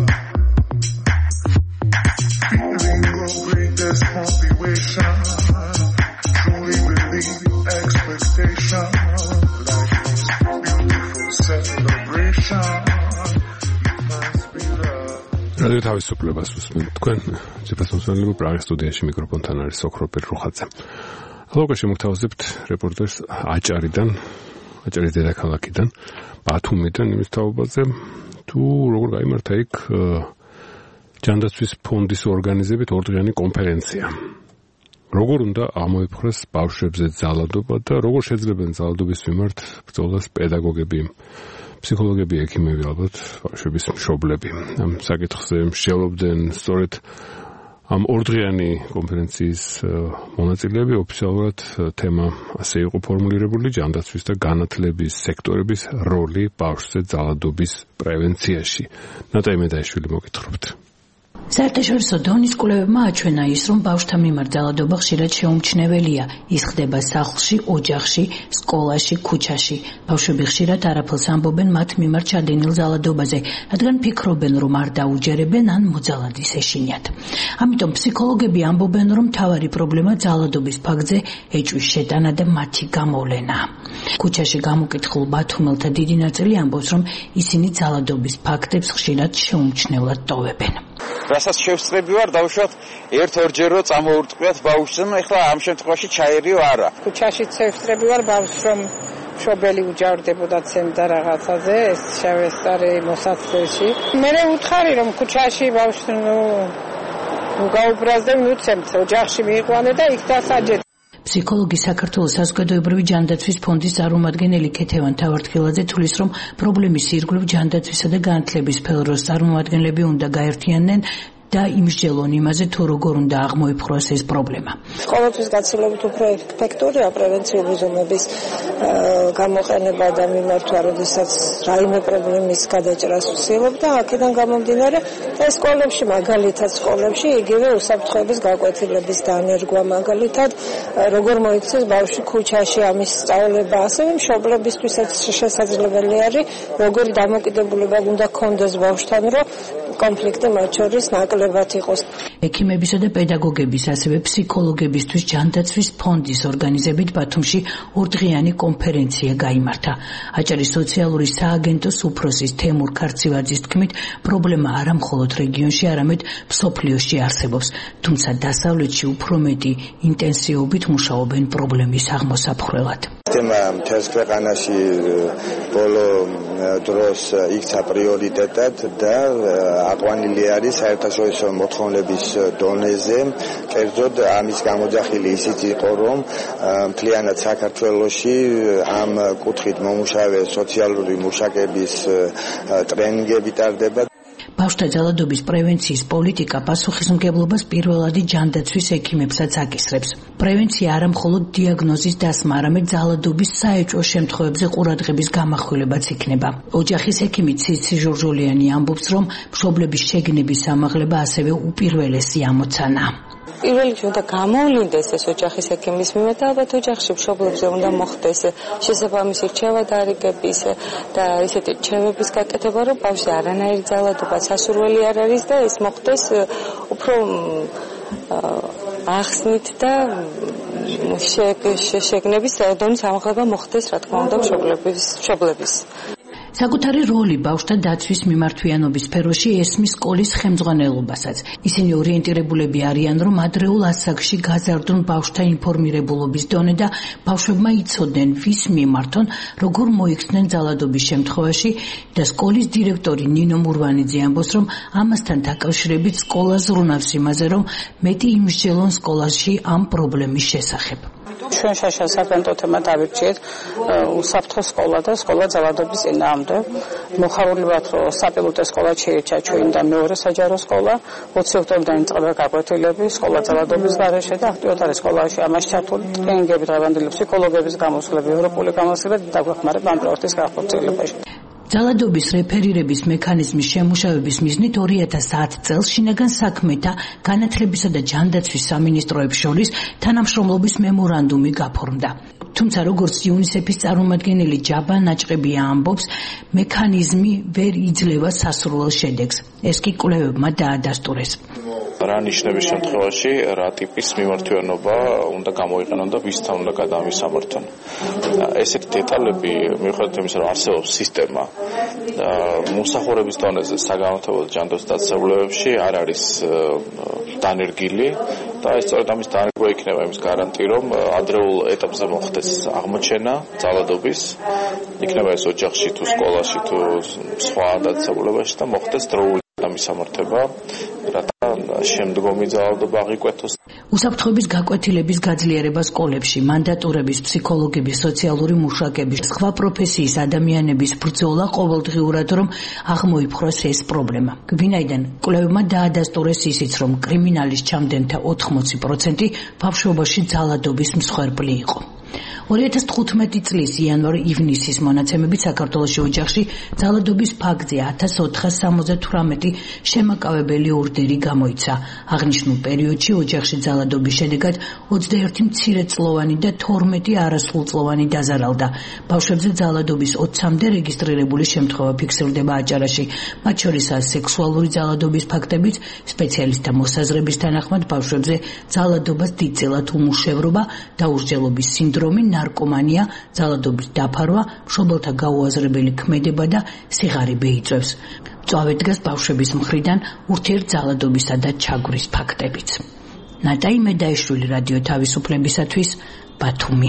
Feeling of greatest motivation. Truly believe expectation. Life is beautiful celebration. It must be love. რადიო თავისუფლებას უსმენთ თქვენ ძებასმოსმენელები პრაღის სტუდიაში მიკროფონთან არის ოქროპირ რუხაძე. ალოგაში მოგთავაზებთ რეპორტერს აჭარიდან, აჭარის დედაქალაქიდან, ბათუმიდან იმის თაობაზე, თუ როგორ გაიმართა იქ ჯანდაცვის ფონდის ორგანიზებით ორდღიანი კონფერენცია. როგორ უნდა ამოიფხვრეს ბავშვებზე ძალადობა და როგორ შეძლებენ ძალადობის მიმართ ბრძოლას პედაგოგები, ფსიქოლოგები, ექიმები, ალბათ ბავშვების მშობლები. ამ საკითხზე მსჯელობდნენ სწორედ ამ ორდღიანი კონფერენციის მონაწილეები. ოფიციალურად თემა ასე იყო ფორმულირებული: ჯანდაცვის და განათლების სექტორების როლი ბავშვზე ძალადობის პრევენციაში. ნატაი მედაიშვილი, მოგითხრობთ. საერთაშორისო დონის კვლევებმა აჩვენა ის, რომ ბავშვთა მიმართ ძალადობა ხშირად შეუმჩნეველია. ის ხდება სახლში, ოჯახში, სკოლაში, ქუჩაში. ბავშვები ხშირად არაფერს ამბობენ მათ მიმართ ჩადენილ ძალადობაზე, რადგან ფიქრობენ, რომ არ დაუჯერებენ ან მოძალადის ეშინიათ. ამიტომ ფსიქოლოგები ამბობენ, რომ მთავარი პრობლემა ძალადობის ფაქტზე ეჭვის შეტანა და მათი გამოვლენა. ქუჩაში გამოკითხულ ბათუმელთა დიდი ნაწილი ამბობს, რომ ისინი ძალადობის ფაქტებს ხშირად შეუმჩნევლად ტოვებენ. რასაც შევსწრები ვარ დავუშვათ ერთ-ორჯერ რომ წამოურტყვიათ ბავშვს, ну ეხლა ამ შემთხვევაში ჩაერიო არა. ქუჩაში შევსწრები ვარ ბავშვს, რომ მშობელი უჯავრდებოდა ცემდა რაღაცაზე, ეს შევესწარი მოსაცდელში. მე ვუთხარი რომ ქუჩაში ბავშვს ნუ გაუბრაზდე, ნუ ცემთ ოჯახში მიიყვანე და იქ დასაჯეთ. ფსიქოლოგი საქართველოს საზოგადოებრივი ჯანდაცვის ფონდის წარმომადგენელი ქეთევან თავართხილაძე თვლის, რომ პრობლემის ირგვლივ ჯანდაცვისა და განათლების სფეროს წარმომადგენლები უნდა გაერთიანდნენ და იმსჯელონ იმაზე, თუ როგორ უნდა აღმოიფხვრას ეს პრობლემა. სკოლების გაცილებით უფრო ეფექტურია პრევენციული ზომების გამოყენება და მიმართვა, როდესაც რაიმე პრობლემის გადაჭრას ვცდილობ და აქედან გამომდინარე და სკოლებში, მაგალითად სკოლებში იგივე უსაფრთხოების გაკვეთილების დანერგვა, მაგალითად როგორ მოიქცეს ბავშვი ქუჩაში ამის სწავლება, ასევე მშობლებისთვისაც შესაძლებელი არის, როგორი დამოკიდებულება უნდა ქონდეს ბავშვთან, რომ კონფლიქტი მათ შორის ნაკლებად იყოს. ექიმებისა და პედაგოგების, ასევე ფსიქოლოგებისთვის ჯანდაცვის ფონდის ორგანიზებით ბათუმში ორდღიანი კონფერენცია გაიმართა. აჭარის სოციალური სააგენტოს უფროსის თემურ ქარცივაძის თქმით, პრობლემა არა მხოლოდ რეგიონში, არამედ მსოფლიოში არსებობს, თუმცა დასავლეთში უფრო მეტი ინტენსივობით მუშაობენ პრობლემის აღმოსაფხვრელად. თემა მთელს ქვეყანაში ბოლო დროს იქცა პრიორიტეტად და აყვანილი არის საერთაშორისო მოთხოვნების დონეზე. კერძოდ ამის გამოძახილი ისიც იყო, რომ მთლიანად საქართველოში ამ კუთხით მომუშავე სოციალური მუშაკების ტრენინგები ტარდება. ბავშვთა ძალადობის პრევენციის პოლიტიკა პასუხისმგებლობას პირველადი ჯანდაცვის ექიმებსაც აკისრებს. პრევენცია არა მხოლოდ დიაგნოზის დასმა, არამედ ძალადობის საეჭვო შემთხვევებზე ყურადღების გამახვილებაც იქნება. ოჯახის ექიმი ციცი ჟორჟოლიანი ამბობს, რომ მშობლების შეგნების ამაღლება ასევე უპირველესი ამოცანა. პირველ რიგში უნდა გამოვლინდეს ეს ოჯახის ექიმის მიმართ და ალბათ ოჯახში მშობლებზე უნდა მოხდეს შესაბამისი რჩევა დარიგების და ისეთი რჩევების გაკეთება, რომ ბავშვი არანაირი ძალადობა სასურველი არ არის და ეს მოხდეს უფრო ახსნით და შეგნების დონის ამაღლება მოხდეს, რა თქმა უნდა, მშობლების მშობლების საკუთარი როლი ბავშვთა დაცვის მიმართვიანობის სფეროში ესმის სკოლის ხელმძღვანელობასაც. ისინი ორიენტირებულები არიან, რომ ადრეულ ასაკში გაზარდონ ბავშვთა ინფორმირებულობის დონე და ბავშვებმა იცოდნენ, ვის მიმართონ, როგორ მოიქცნენ ძალადობის შემთხვევაში და სკოლის დირექტორი ნინო მურვანიძე ამბობს, რომ ამასთან დაკავშირებით სკოლა ზრუნავს იმაზე, რომ მეტი იმსჯელონ სკოლაში ამ პრობლემის შესახებ. ჩვენ შაშა საფრთხო თემა დავირჩიეთ უსაფრთხო სკოლა და სკოლა ძალადობის წინააღმდეგ. მოხარულებად რომ საპილოტო სკოლა შეირჩა ჩვენ და მეორე საჯარო სკოლა ოცი ოქტომბრიდან იწყება გაკვეთილები სკოლა ძალადობის გარეშე და აქტიურად არის სკოლაში ამას ჩართული ტრენინგები, დღევანდელი ფსიქოლოგების გამოსვლები, ევროპული გამოსვლები და დაგვეხმარება ამ პროექტის გახორციელებაში. ძალადობის რეფერირების მექანიზმის შემუშავების მიზნით ორი ათას ათი წელს შინაგან საქმეთა, განათლებისა და ჯანდაცვის სამინისტროებს შორის თანამშრომლობის მემორანდუმი გაფორმდა. თუმცა როგორც იუნისეფის წარმომადგენელი ჯაბა ნაჭყებია ამბობს, მექანიზმი ვერ იძლევა სასურველ შედეგს. ეს კი კვლევებმა დაადასტურეს. რა ნიშნების შემთხვევაში რა ტიპის მიმართვიანობა უნდა გამოიყენონ და ვისთან უნდა გადამისამართონ. ესეთი დეტალები მიუხედავად იმისა, რომ არსებობს სისტემა მოსახურების დონეზე საგანმანათლებლო ჯანდაცვის დაწესებულებებში არ არის დანერგილი და ეს სწორედ ამის დანერგვა იქნება იმის გარანტი, რომ ადრეულ ეტაპზე მოხდეს აღმოჩენა ძალადობის, იქნება ეს ოჯახში თუ სკოლაში თუ სხვა დაწესებულებაში და მოხდეს დროული დამისამართება, რათა შემდგომი ძალადობა აღიკვეთოს. უსაფრთხოების გაკვეთილების გაძლიერება სკოლებში, მანდატურების, ფსიქოლოგების, სოციალური მუშაკების, სხვა პროფესიის ადამიანების ბრძოლა ყოველდღიურად, რომ აღმოიფხვრას ეს პრობლემა. ვინაიდან კვლევებმა დაადასტურეს ისიც, რომ კრიმინალის ჩამდენთა ოთხმოცი პროცენტი ბავშვობაში ძალადობის მსხვერპლი იყო. ორი ათას თხუთმეტი წლის იანვარ-ივნისის მონაცემებით საქართველოში ოჯახში ძალადობის ფაქტზე ათას ოთხას სამოცდათვრამეტი შემაკავებელი ორდერი გამოიცა. აღნიშნულ პერიოდში ოჯახში ძალადობის შედეგად ოცდაერთი მცირეწლოვანი და თორმეტი არასრულწლოვანი დაზარალდა. ბავშვებზე ძალადობის ოცამდე რეგისტრირებული შემთხვევა ფიქსირდება აჭარაში. მათ შორისაა სექსუალური ძალადობის ფაქტებიც, სპეციალისტთა მოსაზრების თანახმად ბავშვებზე ძალადობას დიდწილად უმუშევრობა, დაუსჯელობის სინდრომი, ნარკომანია, ძალადობის დაფარვა, მშობელთა გაუაზრებელი ქმედება და სიღარიბე იწვევს. მწვავედ დგას ბავშვების მხრიდან ურთიერთძალადობისა და ჩაგვრის ფაქტებიც. ნატაი მედაიშვილი, რადიო თავისუფლებისათვის, ბათუმი.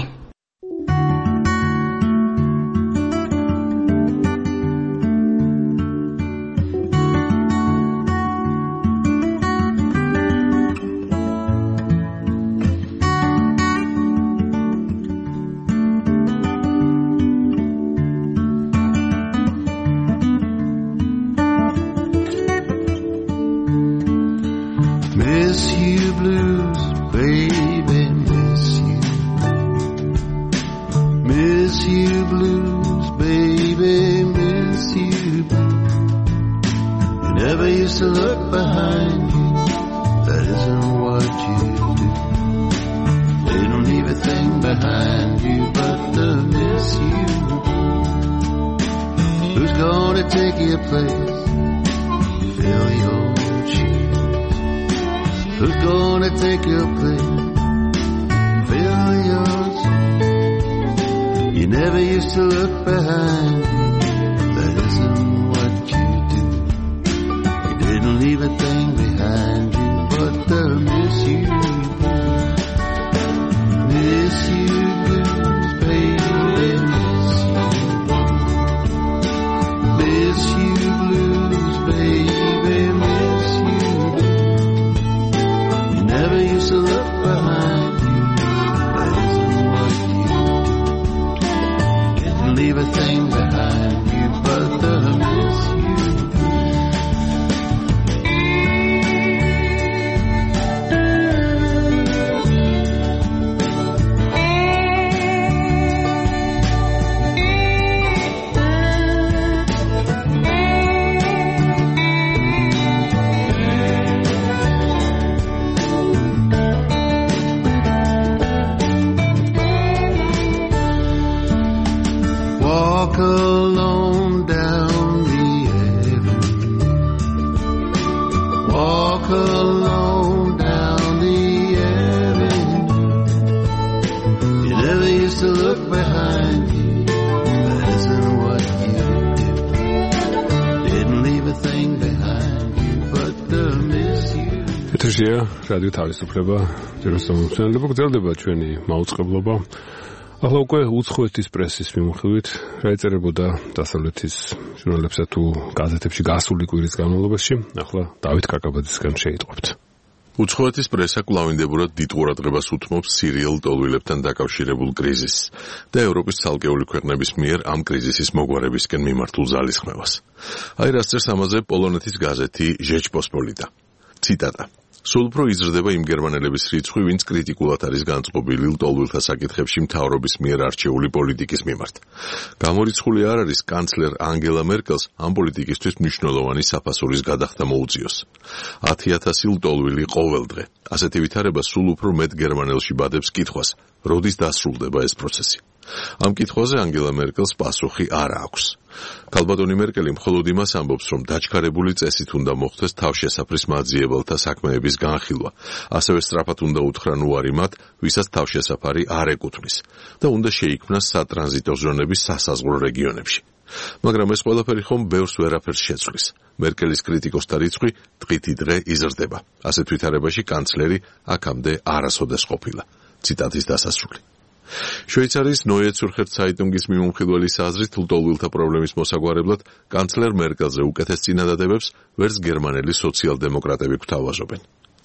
რადიო თავისუფლება, ჯეროსამ მსმენელებო, გრძელდება ჩვენი მაუწყებლობა. ახლა უკვე უცხოეთის პრესის მიმოხილვით რა ეწერებოდა დასავლეთის ჟურნალებსა თუ გაზეთებში გასული კვირის განმავლობაში, ახლა დავით კაკაბაძისგან შეიტყვებთ. უცხოეთის პრესა კვლავინდებურად დიდ ყურადღებას უთმობს სირიელ ტოლვილებთან დაკავშირებულ კრიზისს და ევროპის ცალკეული ქვეყნების მიერ ამ კრიზისის მოგვარებისკენ მიმართულ ძალისხმევას. აი რას წერს ამაზე პოლონეთის გაზეთი ჟეჩპოსპოლიტა. ციტატა: სულ უფრო იზრდება იმ გერმანელების რიცხვი, ვინც კრიტიკულად არის განწყობილი ლტოლვილთა საკითხებში მთავრობის მიერ არჩეული პოლიტიკის მიმართ. გამორიცხული არ არის კანცლერ ანგელა მერკელს ამ პოლიტიკისთვის მნიშვნელოვანი საფასურის გადახდა მოუწიოს. ათი ათასი ლტოლვილი ყოველდღე. ასეთი ვითარება სულ უფრო მეტ გერმანელში ბადებს კითხვას, როდის დასრულდება ეს პროცესი. ამ კითხვაზე ანგელა მერკელს პასუხი არ აქვს. ქალბატონი მერკელი მხოლოდ იმას ამბობს, რომ დაჩქარებული წესით უნდა მოხდეს თავშესაფრის მაძიებელთა საქმეების განხილვა, ასევე სწრაფად უნდა უთხრან უარი მათ, ვისაც თავშესაფარი არ ეკუთვნის და უნდა შეიქმნას სატრანზიტო ზონების სასაზღვრო რეგიონებში. მაგრამ ეს ყველაფერი ხომ ბევრს ვერაფერს შეცვლის. მერკელის კრიტიკოსთა რიცხვი დღითი დღე იზრდება. ასეთ ვითარებაში კანცლერი აქამდე არასოდეს ყოფილა. ციტატის დასასრული. შვეიცარიის Neue Zürcher Zeitungის მიმომხილველის აზრით, ლტოლვილთა პრობლემის მოსაგვარებლად კანცლერ მერკელზე უკეთეს წინადადებებს ვერც გერმანელი სოციალ-დემოკრატები გვთავაზობენ.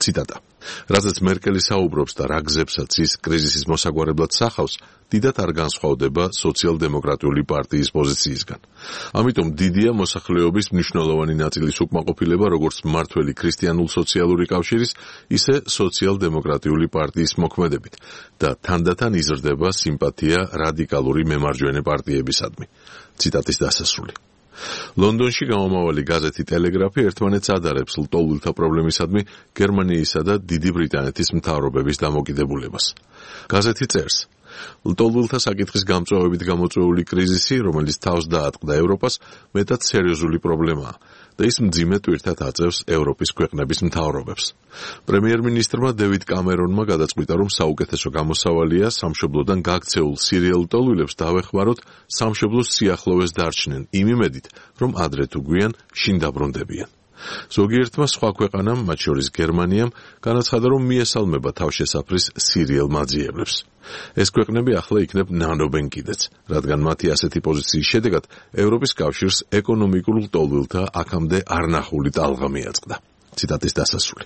ციტატა. Რაზეც მერკელი საუბრობს და რა გზებსაც ის კრიზისის მოსაგვარებლად სახავს, დიდად არ განსხვავდება სოციალ-დემოკრატიული პარტიის პოზიციისგან. ამიტომ დიდია მოსახლეობის მნიშვნელოვანი ნაწილის უკმაყოფილება როგორც მმართველი ქრისტიანულ-სოციალური კავშირის, ისე სოციალ-დემოკრატიული პარტიის მოქმედებით და თანდათან იზრდება სიმპათია რადიკალური მემარჯვენე პარტიებისადმი. ციტატის დასასრული. ლონდონში გამომავალი გაზეთი ტელეგრაფი ერთმანეთს ადარებს ლტოლვილთა პრობლემისადმი გერმანიისა და დიდი ბრიტანეთის მთავრობების დამოკიდებულებას. გაზეთი წერს: ლტოლვილთა საკითხის გამწვავებით გამოწვეული კრიზისი, რომელიც თავს დაატყდა ევროპას, მეტად სერიოზული პრობლემაა და ის მძიმე ტვირთად აწევს ევროპის ქვეყნების მთავრობებს. პრემიერ-მინისტრმა დევიდ კამერონმა გადაწყვიტა, რომ საუკეთესო გამოსავალია სამშობლოდან გაქცეულ სირიელ ლტოლვილებს დავეხმაროთ სამშობლოს სიახლოვეს დარჩნენ, იმ იმედით, რომ ადრე თუ გვიან შინ დაბრუნდებიან. ზოგიერთმა სხვა ქვეყანამ, მათ შორის გერმანიამ, განაცხადა, რომ მიესალმება თავშესაფრის სირიელ მაძიებლებს. ეს ქვეყნები ახლა იქნებ ნანობენ კიდეც, რადგან მათი ასეთი პოზიციის შედეგად ევროპის კავშირს ეკონომიკურ ლტოლვილთა აქამდე არნახული ტალღა მიაწყდა. ციტატის დასასრული.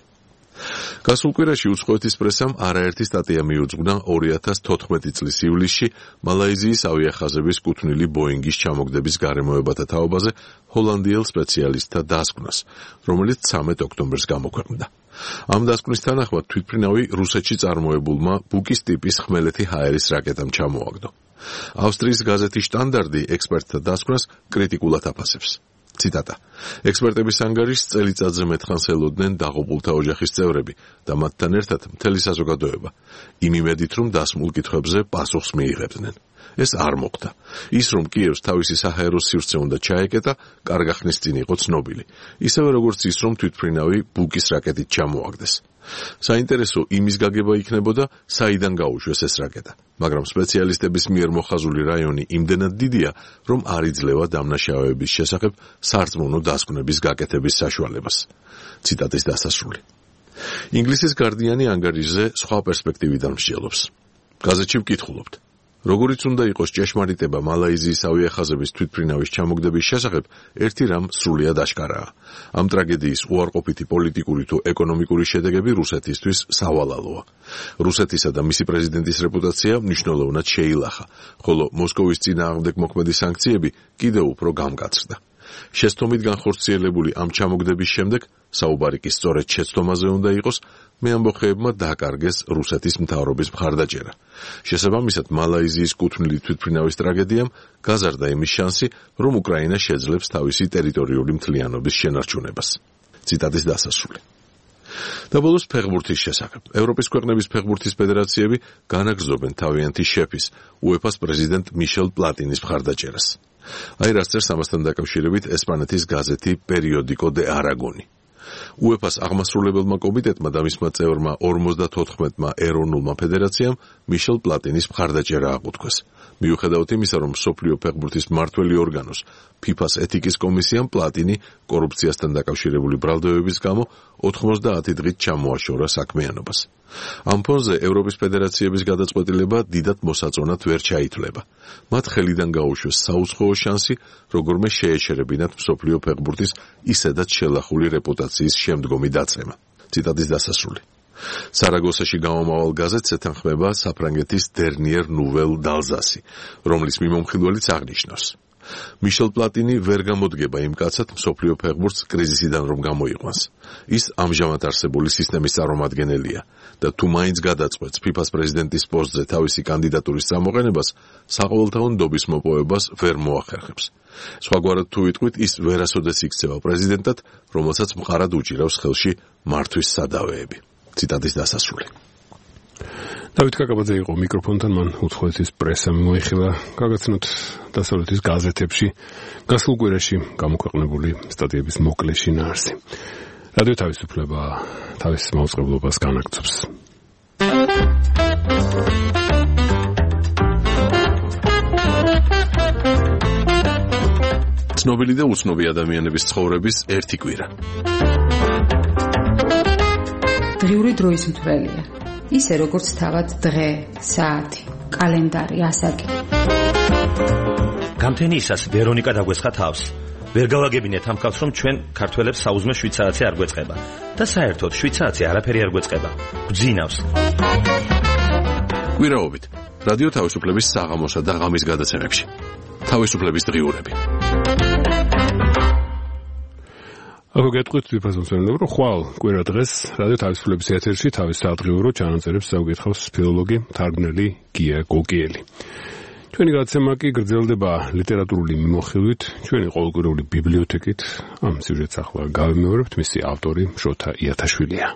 გასულ კვირაში უცხოეთის პრესამ არაერთი სტატია მიუძღვნა ორი ათას თოთხმეტი წლის ივლისში მალაიზიის ავიახაზების კუთვნილი ბოინგის ჩამოგდების გარემოებათა თაობაზე ჰოლანდიელ სპეციალისტთა დასკვნას, რომელიც ცამეტ ოქტომბერს გამოქვეყნდა. ამ დასკვნის თანახმად თვითმფრინავი რუსეთში წარმოებულმა ბუკის ტიპის ხმელეთი ჰაერის რაკეტამ ჩამოაგდო. ავსტრიის გაზეთი შტანდარტი ექსპერტთა დასკვნას კრიტიკულად აფასებს. ციტატა. ექსპერტების ანგარიშს წელიწადზე მეტხანს ელოდნენ დაღუპულთა ოჯახის წევრები და მათთან ერთად მთელი საზოგადოება, იმ იმედით, რომ დასმულ კითხვებზე პასუხს მიიღებდნენ. ეს არ მოხდა. ის, რომ კიევს თავისი საჰაერო სივრცე უნდა ჩაეკეტა, კარგ ახნის წინ იყო ცნობილი. ისევე როგორც ის, რომ თვითმფრინავი ბუკის რაკეტით ჩამოაგდეს. საინტერესო იმის გაგება იქნებოდა, საიდან გაუშვეს ეს რაკეტა, მაგრამ სპეციალისტების მიერ მოხაზული რაიონი იმდენად დიდია, რომ არ იძლევა დამნაშავეების შესახებ სარწმუნო დასკვნების გაკეთების საშუალებას. ციტატის დასასრული. ინგლისის გარდიანი ანგარიშზე სხვა პერსპექტივიდან მსჯელობს. გაზეთში ვკითხულობთ. როგორიც უნდა იყოს ჭეშმარიტება მალაიზიის ავიახაზების თვითმფრინავის ჩამოგდების შესახებ, ერთი რამ სრულიად აშკარაა. ამ ტრაგედიის უარყოფითი პოლიტიკური თუ ეკონომიკური შედეგები რუსეთისთვის სავალალოა. რუსეთისა და მისი პრეზიდენტის რეპუტაცია მნიშვნელოვნად შეილახა, ხოლო მოსკოვის წინააღმდეგ მოქმედი სანქციები კიდევ უფრო გამკაცრდა. შესთომით განხორციელებული ამ ჩამოგდების შემდეგ, საუბარი კი სწორედ შეცდომაზე უნდა იყოს, მეამბოხეებმა დააკარგეს რუსეთის მთავრობის მხარდაჭერა. შესაბამისად, მალაიზიის კუთვნილი თვითმფრინავის ტრაგედიამ გაზარდა იმის შანსი, რომ უკრაინა შეძლებს თავისი ტერიტორიული მთლიანობის შენარჩუნებას. ციტატის დასასრული. და ბოლოს ფეხბურთის შესახებ. ევროპის ქვეყნების ფეხბურთის ფედერაციები განაგრძობენ თავიანთი შეფის, უეფას პრეზიდენტ მიშელ პლატინის მხარდაჭერას. აი რაც წერს ამასთან დაკავშირებით ესპანეთის გაზეთი პერიოდიკო დე არაგონი. უეფას აღმასრულებელმა კომიტეტმა და მისმა წევრმა ორმოცდათოთხმეტმა ეროვნულმა ფედერაციამ მიშელ პლატინის მხარდაჭერა აღუთქვეს. მიუხედავად იმისა, რომ მსოფლიო ფეხბურთის მმართველი ორგანოს ფიფას ეთიკის კომისიამ პლატინი კორუფციასთან დაკავშირებული ბრალდებების გამო ოთხმოცდაათი დღით ჩამოაშორა საქმიანობას. ამ ფონზე ევროპის ფედერაციების გადაწყვეტილება დიდად მოსაწონად ვერ ჩაითვლება. მათ ხელიდან გაუშვეს საუცხოო შანსი, როგორმე შეეშერებინათ მსოფლიო ფეხბურთის ისედაც შელახული რეპუტაციის შემდგომი დაცემა. ციტატის დასასრული. სარაგოსაში გამომავალ გაზეთს ეთანხმება საფრანგეთის დერნიერ ნუվել დალზასი, რომლის მიმომხილველიც აღნიშნავს. მიშელ პლატინი ვერ გამოდგება იმ კაცად მსოფლიო ფეხბურთს კრიზისიდან რომ გამოიყვანს. ის ამჟამად არსებული სისტემის წარმომადგენელია და თუ მაინც გადაწყვეტს ფიფას პრეზიდენტის პოსტზე თავისი კანდიდატურის წამოყენებას, საყოველთაო ნდობის მოპოვებას ვერ მოახერხებს. სხვაგვარად თუ ვიტყვით, ის ვერასოდეს იქცევა პრეზიდენტად, რომელსაც მყარად უჭირავს ხელში მართვის სადავეები. ციტატის დასასრული. დავით კაკაბაძე იყო მიკროფონთან, მან უცხოეთის პრესა მოიხილა გაგაცნოთ დასავლეთის გაზეთებში გასულ კვირაში გამოქვეყნებული სტატიების მოკლე შინაარსი. რადიო თავისუფლება თავის მაუწყებლობას განაგრძობს. ცნობილი და უცნობი ადამიანების ცხოვრების ერთი კვირა. დღიური დროის მთვრელია. ისე როგორც თავად დღე, საათი, კალენდარი, ასაკი. გამთენიისას ვერონიკა დაგვესხა თავს. ვერ გავაგებინეთ ამ კაცს, რომ ჩვენ ქართველებს საუზმე შვიდ საათი არ გვეწყება. და საერთოდ შვიდ საათი არაფერი არ გვეწყება. გძინავს. კვირაობით რადიო თავისუფლების საღამოსა და ღამის გადაცემებში. თავისუფლების დღიურები. აქ გეტყვით ვიფასებთ, რომ ხვალ კვირა დღეს რადიო თავისუფლების ეთერში თავის სადღიურო ჩანაწერებს წაუგითხავს ფილოლოგი, მთარგმნელი გია გოგიელი. ჩვენი გადაცემა კი გრძელდება ლიტერატურული მიმოხილვით, ჩვენი ყოველკვირეული ბიბლიოთეკით. ამ სიუჟეტს ახლა გავიმეორებთ, მისი ავტორი შოთა იათაშვილია.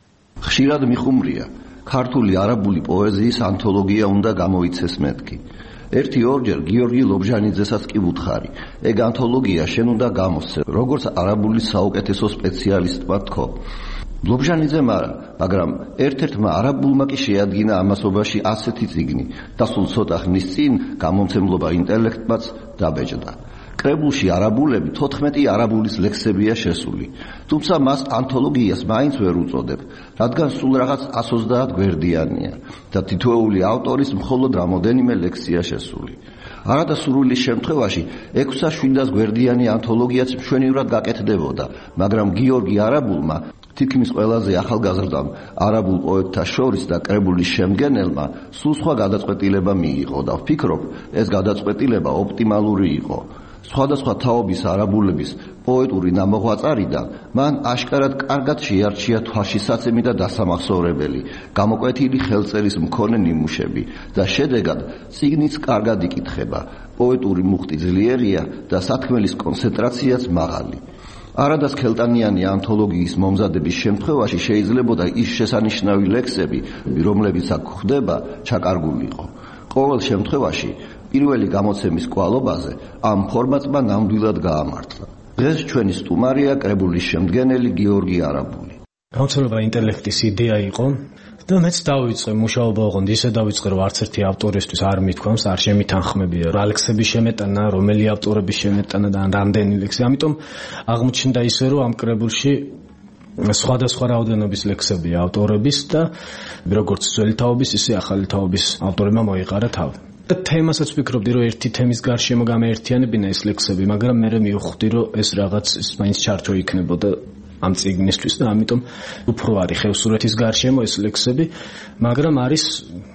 ხშირად მიხუმრია, ქართული არაბული პოეზიის ანთოლოგია უნდა გამოიცეს მეთქი. ერთი ორჯერ გიორგი ლობჟანიძესაც კი ვუთხარი. ეგ ანთოლოგია შენ უნდა გამოსცე, როგორც არაბული საუკეთესო სპეციალისტმა თქო. ლობჟანიძემ არა, მაგრამ ერთ-ერთმა არაბულმა კი შეადგინა ამასობაში ასეთი წიგნი და სულ ცოტა ხნის წინ გამომცემლობა ინტელექტმაც დაბეჭდა. კრებულში არაბულები თოთხმეტი არაბულის ლექსებია შესული, თუმცა მას ანთოლოგიას მაინც ვერ უწოდებ, რადგან სულ რაღაც ას ოცდაათ გვერდიანია და თითოეული ავტორის მხოლოდ რამოდენიმე ლექსია შესული. არადასრულის შემთხვევაში ექვსა შვიდას გვერდიანი ანთოლოგიაც მშვენივრად გაკეთდებოდა, მაგრამ გიორგი არაბულმა თითქმის ყველაზე ახალგაზრდამ არაბულ პოეტთა შორის და კრებულის შემდგენელმა სულ სხვა გადაწყვეტილება მიიღო და ვფიქრობ, ეს გადაწყვეტილება ოპტიმალური იყო. სხვადასხვა თაობის არაბულების პოეტური ნამოღვაწარიდან მან აშკარად კარგად შეარჩია თვალშისაცემი და დასამახსოვრებელი, გამოკვეთილი ხელწერის მქონე ნიმუშები და შედეგად წიგნიც კარგად იკითხება, პოეტური მუხტი ძლიერია და სათქმელის კონცენტრაციაც მაღალი. არადას ქელტანიანი ანთოლოგიის მომზადების შემთხვევაში შეიძლებოდა ის შესანიშნავი ლექსები, რომლებიც აქ გვხვდება, ჩაკარგულიყო. ყოველ შემთხვევაში პირველი გამოცემის კვალობაზე ამ ფორმატმა ნამდვილად გაამართლა. დღეს ჩვენი სტუმარია კრებულის შემდგენელი გიორგი არაბული. გამოცემლობა ინტელექტის იდეა იყო და მეც დავიწყე მუშაობა ოღონდ ისე დავიწყე, რომ არც ერთი ავტორისთვის არ მithქვამს, არ შემითანხმებია რა ლექსების შემეტანა, რომელი ავტორების შემეტანა და რამდენი ლექსი. ამიტომ აღმოჩნდა ისე, რომ ამ კრებულში სხვადასხვა რაოდენობის ლექსებია ავტორების და როგორც ძველი თაობის, ისე ახალი თაობის ავტორებმა მოიყარა თავი. და თემასაც ვფიქრობდი, რომ ერთი თემის გარშემო გამეერთიანებინა ეს ლექსები, მაგრამ მე მივხვდი, რომ ეს რაღაც მაინც ჩართო იქნებოდა ამ წიგნისთვის და ამიტომ უფრო არის ხევსურეთის გარშემო ეს ლექსები, მაგრამ არის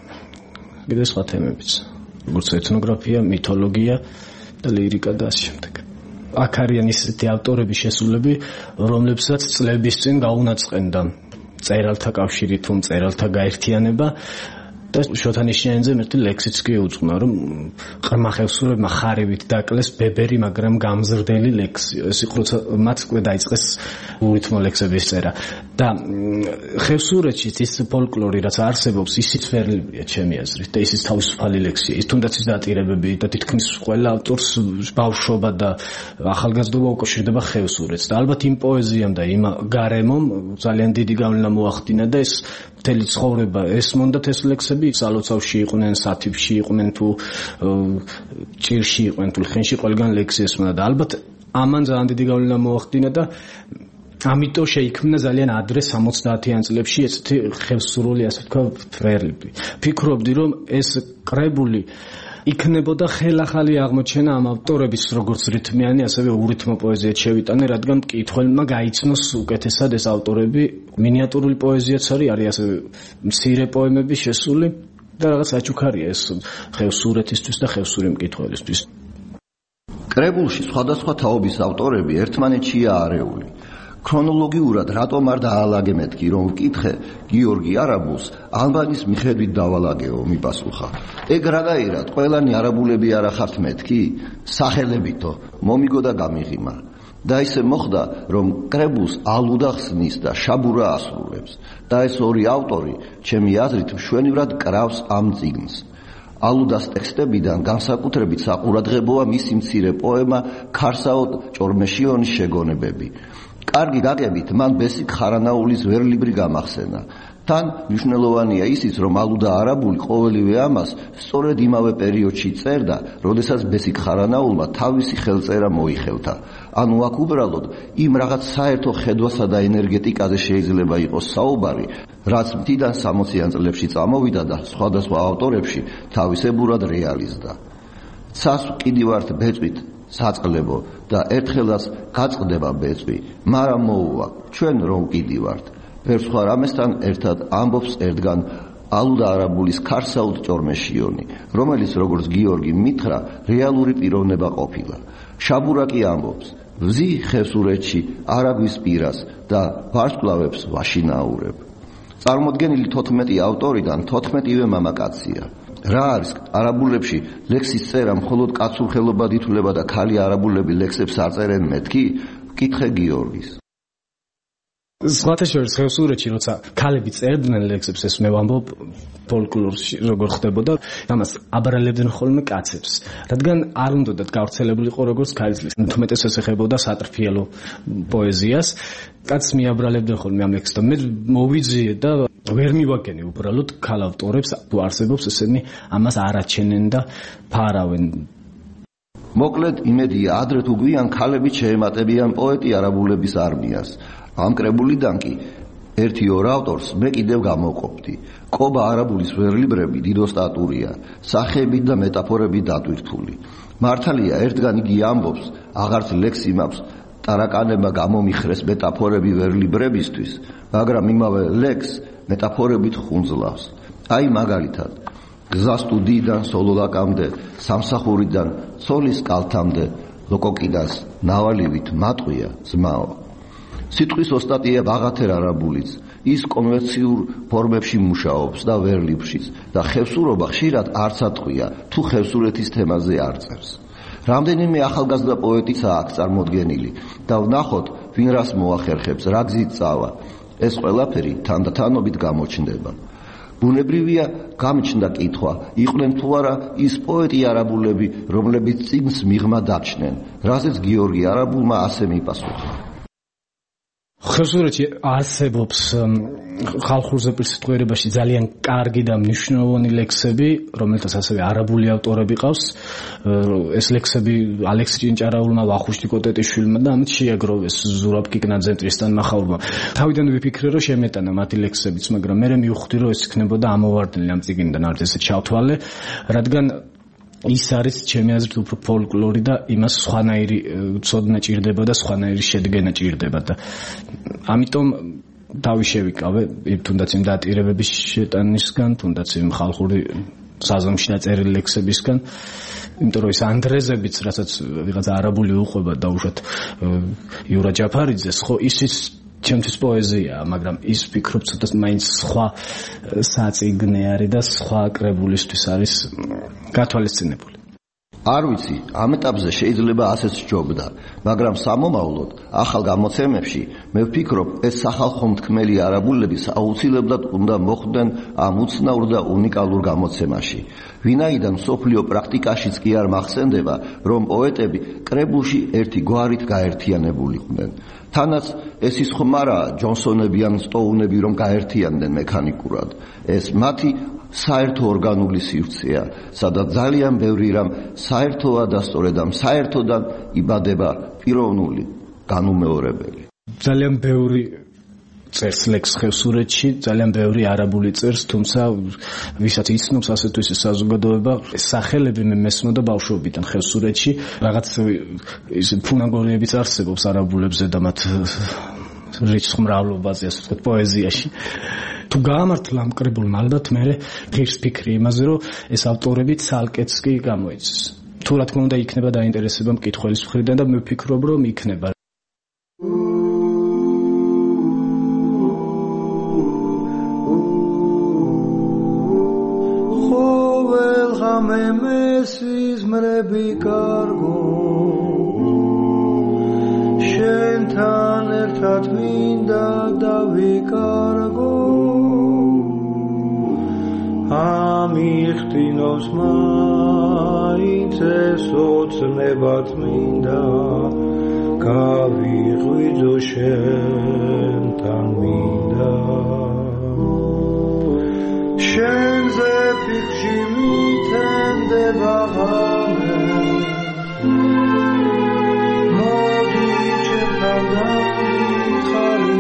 კიდე სხვა თემებიც, როგორც ეთნოგრაფია, მითოლოგია და ლირიკა და ასე შემდეგ. აქ არიან ისეთი ავტორები შესულები, რომლებსაც წლების წინ გაუნაწყენდა წერალთა კავშირი თუ წერალთა გაერთიანება და შოთანიშიანიძე ერთი ლექსიც კი უძღვნა, რომ ყრმა ხევსურებმა ხარებით დაკლეს ბებერი, მაგრამ გამზრდელი ლექსი. ეს იყო როცა მათ უკვე დაიწყეს ურითმო ლექსების წერა. და ხევსურეთში ის ფოლკლორი, რაც არსებობს, ისიც ვერლიბია ჩემი აზრით და ისიც თავისუფალი ლექსია. ის თუნდაც ის დატირებები და თითქმის ყველა ავტორს ბავშვობა და ახალგაზრდობა უკავშირდება ხევსურეთს. და ალბათ იმ პოეზიამ და იმ გარემომ ძალიან დიდი გავლენა მოახდინა და ეს მთელი ცხოვრება ესმონდათ ეს ლექსები, სალოცავში იყვნენ, სათიფში იყვნენ თუ ჭირში იყვნენ თუ ლხინში, ყველგან ლექსი ესმოდა და ალბათ ამან ძალიან დიდი გავლენა მოახდინა და ამიტომ შეიქმნა ძალიან ადრე სამოცდაათიან წლებში ესეთი ხევსურული, ასე თქვა, ვერლიბი. ფიქრობდი, რომ ეს კრებული იქნებოდა ხელახალი აღმოჩენა ამ ავტორების, როგორც რითმიანი, ასევე ურითმო პოეზიად შევიტანე, რადგან მკითხველმა გაიცნოს უკეთესად ეს ავტორები. მინიატურული პოეზიაც არის, არის ასევე მცირე პოემები შესული და რაღაც საჩუქარია ეს ხევსურეთისთვის და ხევსური მკითხველისთვის. კრებულში სხვადასხვა თაობის ავტორები ერთმანეთშია არეული. ქრონოლოგიურად რატომ არ დაალაგე მეთქი, რომ ვკითხე გიორგი არაბულს ალბანის მიხედვით დავალაგეო, მიპასუხა. ეგ რაგაირად, ყველანი არაბულები არ ახართ მეთქი? სახელებითო, მომიგო და გამიღიმა. და ისე მოხდა, რომ კრებულს ალუდა ხსნის და შაბურა ასრულებს. და ეს ორი ავტორი, ჩემი აზრით, მშვენივრად კრავს ამ წიგნს. ალუდას ტექსტებიდან განსაკუთრებით საყურადღებოა მისი მცირე პოემა ქარსაო ჭორმეშიონის შეგონებები. კარგი გაგებით, მან ბესიკ ხარანაულის ვერლიბრი გამახსენა. თან მნიშვნელოვანია ისიც, რომ ალუდა არაბული ყოველივე ამას სწორედ იმავე პერიოდში წერდა, როდესაც ბესიკ ხარანაულმა თავისი ხელწერა მოიხელთა. ანუ აქ უბრალოდ იმ რაღაც საერთო ხედვასა და ენერგეტიკაზე შეიძლება იყოს საუბარი, რაც მთიდან სამოციან წლებში წამოვიდა და სხვადასხვა ავტორებში თავისებურად რეალიზდა. ცას ვყიდივართ ბეწვით საწყლებო და ერთხელაც გაწყდება ბეწვი, მაგრამ მოუვა, ჩვენ რომ კიდი ვართ. ბევრ სხვა რამესთან ერთად ამბობს ერთგან ალუდა არაბულის ქარსაუდ ჭორმეშიონი, რომელიც როგორც გიორგი მითხრა, რეალური პიროვნება ყოფილა. შაბურაკი ამბობს, ვზი ხევსურეთში არაგვის პირას და ვარსკვლავებს ვაშინაურებ. წარმოდგენილი თოთხმეტი ავტორიდან თოთხმეტივე მამაკაცია. რა არის არაბულებში ლექსის წერა მხოლოდ კაცურ ხელობად ითვლება და ქალი არაბულები ლექსებს არ წერენ მეთქი? ვკითხე გიორგის. სხვათა შორის ხევსურეთში როცა ქალები წერდნენ ლექსებს, ეს მე ვამბობ ფოლკლორში როგორ ხდებოდა, ამას აბრალებდნენ ხოლმე კაცებს, რადგან არ უნდათ გავრცელებულიყო როგორც ქალისთვის. თუმეტეს ესეხებოდა სატრფიელო პოეზიას, კაცს მიაბრალებდნენ ხოლმე ამ ლექსს და მე მოვიძიე და ვერ მივაგენი უბრალოდ ქალ ავტორებს, თუ არსებობს ესენი ამას არ აჩენენ და ფარავენ. მოკლედ იმედია ადრე თუ გვიან ქალები შეემატებიან პოეტი არაბულების არმიას. ამ კრებულიდან კი ერთი ორ ავტორს მე კიდევ გამოვყოფდი. ყობა არაბულის ვერლიბრები დიდოსტატურია, სახეებით და მეტაფორებით დატვირთული. მართალია, ერთგან იგი ამბობს, აღარც ლექსი მაქვს ტარაკანებმა გამომიხრეს მეტაფორები ვერლიბრებისთვის, მაგრამ იმავე ლექსს მეტაფორებით ხუნძლავს. აი მაგალითად, გზა სტუდიიდან სოლოლაკამდე, სამსახურიდან ცოლის კალთამდე, ლოკოკიდას ნავალივით მატყვია ზმაო. სიტყვის ოსტატია ბაღათერ არაბულიც, ის კონვერციულ ფორმებში მუშაობს და ვერლიბრშიც და ხევსურობა ხშირად არც ატყვია, თუ ხევსურეთის თემაზე არ წერს. რამდენიმე ახალგაზრდა პოეტისა აქ წარმოდგენილი და ვნახოთ, ვინ რას მოახერხებს, რა გზით წავა. ეს ყველაფერი თანდათანობით გამოჩნდება. ბუნებრივია გამჩნდა კითხვა, იყვნენ თუ არა ის პოეტი არაბულები, რომლებიც წიგნს მიღმა დაჩნენ, რაზეც გიორგი არაბულმა ასე მიპასუხა. ხევსურეთში არსებობს ხალხურ ზეპირსიტყვიერებაში ძალიან კარგი და მნიშვნელოვანი ლექსები, რომელთაც ასევე არაბული ავტორები ყავს. ეს ლექსები ალექსი ჭინჭარაულმა, ვახუშტი კოტეტიშვილმა და ამით შეაგროვეს ზურაბ კიკნაძემტრისთან მახაურმა. თავიდან ვიფიქრე, რომ შემეტანა მათი ლექსებიც, მაგრამ მე მივხვდი, რომ ეს იქნებოდა ამოვარდნილი ამ წიგნიდან, არ ესე ჩავთვალე, რადგან ის არის ჩემი აზრით უფრო ფოლკლორი და იმას სხვანაირი ცოდნა ჭირდება და სხვანაირი შედგენა ჭირდება და ამიტომ დავი შევიკავე თუნდაც იმ დატირებების შეტანისგან, თუნდაც იმ ხალხური საზომში დაწერილი ლექსებისგან, იმიტომ რომ ეს ანდრეზებიც, რასაც ვიღაცა არაბული უყვება დაუშვათ იურა ჯაფარიძეს, ხო ისიც ჩემთვის პოეზია, მაგრამ ის ვფიქრობ ცოტა მაინც სხვა საწიგნე არის და სხვა კრებულისთვის არის გათვალისწინებული. არ ვიცი, ამ ეტაპზე შეიძლება ასეც ჯობდა, მაგრამ სამომავლოდ ახალ გამოცემებში მე ვფიქრობ, ეს სახალხო მთქმელი არაბულები აუცილებლად უნდა მოხვდნენ ამ უცნაურ და უნიკალურ გამოცემაში. ვინაიდან მსოფლიო პრაქტიკაშიც კი არ მახსენდება, რომ პოეტები კრებულში ერთი გვარით გაერთიანებულიყვნენ. თანაც ეს ის ხმარაა ჯონსონები ან სტოუნები რომ გაერთიანდნენ მექანიკურად. ეს მათი საერთო ორგანული სივრცეა, სადაც ძალიან ბევრი რამ საერთოა და სწორედ ამ საერთოდან იბადება პიროვნული განუმეორებელი. ძალიან ბევრი წერს ლექს ხევსურეთში, ძალიან ბევრი არაბული წერს, თუმცა ვისაც იცნობს ასე თუ ისე საზოგადოება, სახელები მე მესმოდა ბავშვობიდან ხევსურეთში, რაღაც ის ფუნაგორიებიც არსებობს არაბულებზე და მათ რიცხვმრავლობაზე, ასე ვთქვათ, პოეზიაში. თუ გაამართლა ამ კრებულმა, ალბათ მე ღირს ფიქრი იმაზე, რომ ეს ავტორები ცალკეც კი გამოიცეს. თუ რა თქმა უნდა იქნება დაინტერესება მკითხველის მხრიდან და მე ვფიქრობ, რომ იქნება. მესის მრები კარგო შენთან ერთად მინდა დავიკარგო ამიხტინოს მაინც ეს ოცნებად მინდა გავიღვიძო შენთან მინდა შენზე ფიქში მითენდება ღამე მოდი ჩემთან დავიხარი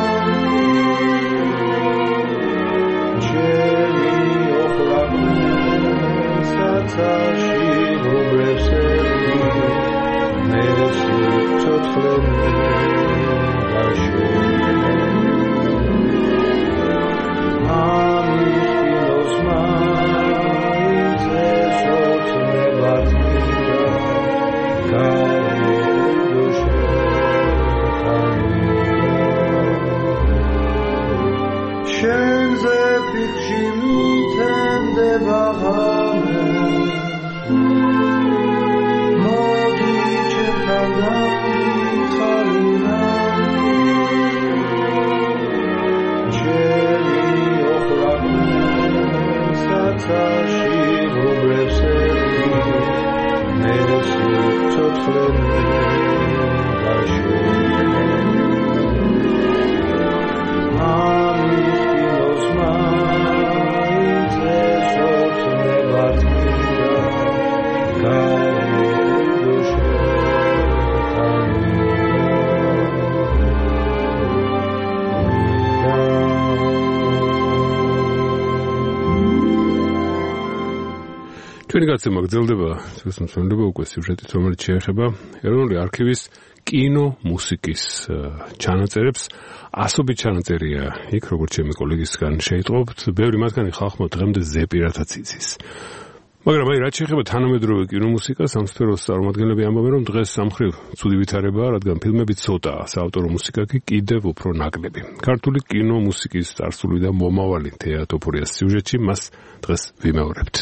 ჩემი ოხრაკნე საცაში გობრებს ერგი ჩვენი გაცემა გრძელდება ეს მსმენელობა უკვე სიუჟეტით, რომელიც შეეხება ეროვნული არქივის კინო მუსიკის ჩანაწერებს. ასობით ჩანაწერია იქ, როგორც ჩემი კოლეგისგან შეიტყობთ, ბევრი მათგანი ხალხმა დღემდე ზეპირათაც იცის. მაგრამ აი რაც შეეხება თანამედროვე კინომუსიკას, ამ სფეროს წარმომადგენლები ამბობენ, რომ დღეს სამხრივ ცუდი ვითარებაა, რადგან ფილმები ცოტაა, საავტორო მუსიკა კი კიდევ უფრო ნაკლები. ქართული კინომუსიკის წარსული და მომავალი თეატოფორიას სიუჟეტში მას დღეს ვიმეორებთ.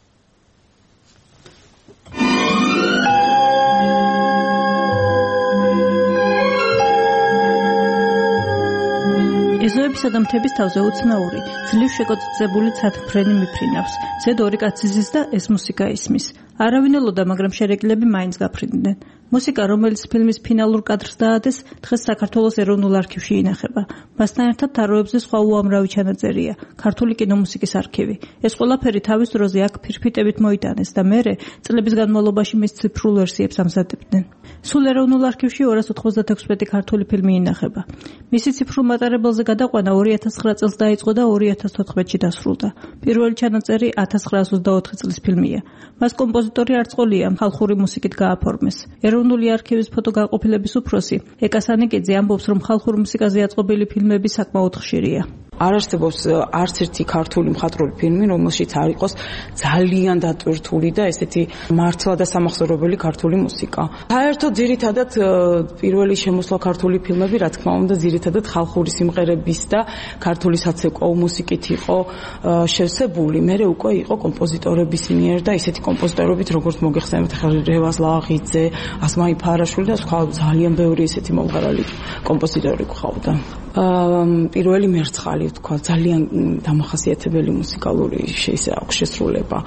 ეზოებისა და მთების თავზე უცნაური, ძლივ შეკოწებული ცათმფრენი მიფრინავს, ზედ ორი კაცი ზის და ეს მუსიკა ისმის. არავინ ელოდა, მაგრამ შერეკილები მაინც გაფრინდნენ. მუსიკა, რომელიც ფილმის ფინალურ კადრს დაადეს, დღეს საქართველოს ეროვნულ არქივში ინახება. მასთან ერთად თაროებზე სხვა უამრავი ჩანაწერია, ქართული კინომუსიკის არქივი. ეს ყველაფერი თავის დროზე აქ ფირფიტებით მოიტანეს და მერე წლების განმავლობაში მის ციფრულ ვერსიებს ამზადებდნენ. სულ ეროვნულ არქივში ორას ოთხმოცდათექვსმეტი ქართული ფილმი ინახება. მისი ციფრულ მატარებელზე გადაყვანა ორი ათას ცხრა წელს დაიწყო და ორი ათას თოთხმეტში დასრულდა. პირველი ჩანაწერი ათას ცხრაას ოცდაოთხი წლის ფილმია. მას კომპოზიტორი არწყოლია ხალხური მუსიკით გააფორმეს. ეროვნული არქივის ფოტოგაყოფილების უფროსი ეკა სანიკიძე ამბობს, რომ ხალხურ მუსიკაზე აწყობილი ფილმები საკმაოდ ხშირია. არ არსებობს არც ერთი ქართული მხატვრული ფილმი, რომელშიც არ იყოს ძალიან დატვირთული და ესეთი მართლა და სამახსოვრებელი ქართული მუსიკა. საერთოდ ძირითადად პირველი შემოსვლა ქართული ფილმები, რა თქმა უნდა, ძირითადად ხალხური სიმღერების და ქართული საცეკვაო მუსიკით იყო შევსებული. მერე უკვე იყო კომპოზიტორების მიერ და ისეთი კომპოზიტორობით, როგორც მოგეხსენებათ, რევაზ ლაღიძე, ასმაი ფარაშვილი და სხვა ძალიან ბევრი ესეთი მომღერალი კომპოზიტორი გვყავდა. პირველი მერცხალი თქვა, ძალიან დამახასიათებელი მუსიკალური შესრულება.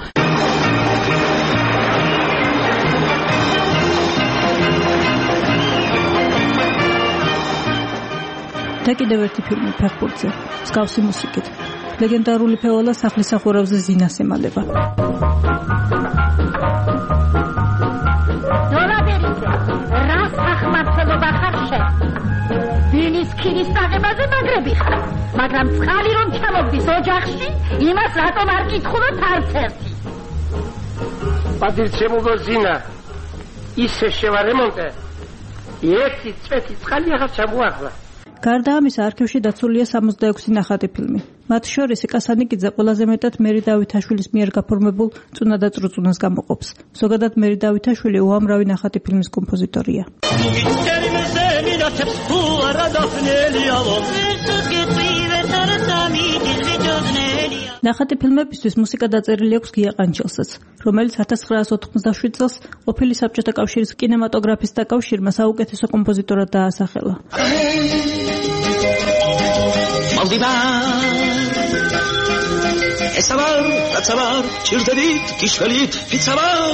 და კიდევ ერთი ფილმი ფეხბურთზე, მსგავსი მუსიკით. ლეგენდარული ფევალა სახლის სახურავზე ზინას ემალება. რას ახმარცელობა ხარშე? ვინის ქირის წაღებაზე მაგრები ხარ, მაგრამ წყალი რომ ჩამოგდის ოჯახში, იმას რატომ არ კითხულობთ არც ერთი? პატივცემულო ზინა, ისე შევარემონტე, ერთი წვეთი წყალი აღარ ჩამოახლა. გარდა ამისა, არქივში დაცულია სამოცდაექვსი ნახატი ფილმი. მათ შორის ეკა სანიკიძე ყველაზე მეტად მერი დავითაშვილის მიერ გაფორმებულ წუნა და წრუწუნას გამოყოფს. ზოგადად მერი დავითაშვილი უამრავი ნახატი ფილმის კომპოზიტორია. ნახატი ფილმებისთვის მუსიკა დაწერილი აქვს გია ყანჩელსაც, რომელიც ათას ცხრაას ოთხმოცდაშვიდ წელს ყოფილი საბჭოთა კავშირის კინემატოგრაფისტთა კავშირმა საუკეთესო კომპოზიტორად დაასახელა. ესაბარ, რაცაბარ, ჭირდებით, გიშველით, ფიცაბარ.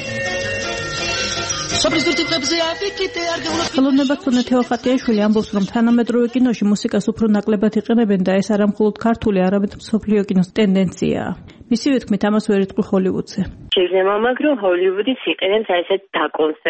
ხელოვნებად ცოდნა თეოხატიაშვილი ამბობს, რომ თანამედროვე კინოში მუსიკას უფრო ნაკლებად იყენებენ და ეს არა მხოლოდ ქართული, არამედ მსოფლიო კინოს ტენდენციაა. მისივე თქმით, ამას ვერ იტყვი ჰოლივუდზე. შეიძლება, მაგრამ ჰოლივუდიც იყენებს ასეთ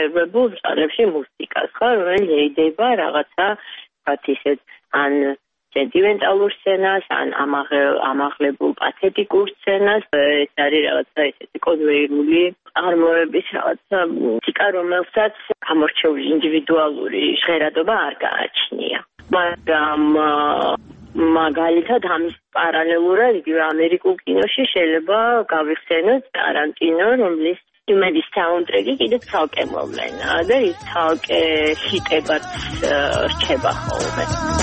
დაკონსერვებულ ჟანრებში მუსიკას, ხო, რომელიც ეიდება რაღაცა, ვთქვათ ისეთ, ან სენტიმენტალურ სცენას, ან ამაღლებულ პათეტიკურ სცენას. ეს არის რაღაცა ესეთი კონვეირული წარმოების რაღაცა მუსიკა, რომელსაც გამორჩეული ინდივიდუალური ჟღერადობა არ გააჩნია. მაგრამ მაგალითად ამის პარალელურად იგივე ამერიკულ კინოში შეიძლება გავიხსენოთ ტარანტინო, რომლის ფილმების საუნდტრეკი კიდე ცალკე მოვლენა და ის ცალკე ჰიტებად რჩება ხოლმე.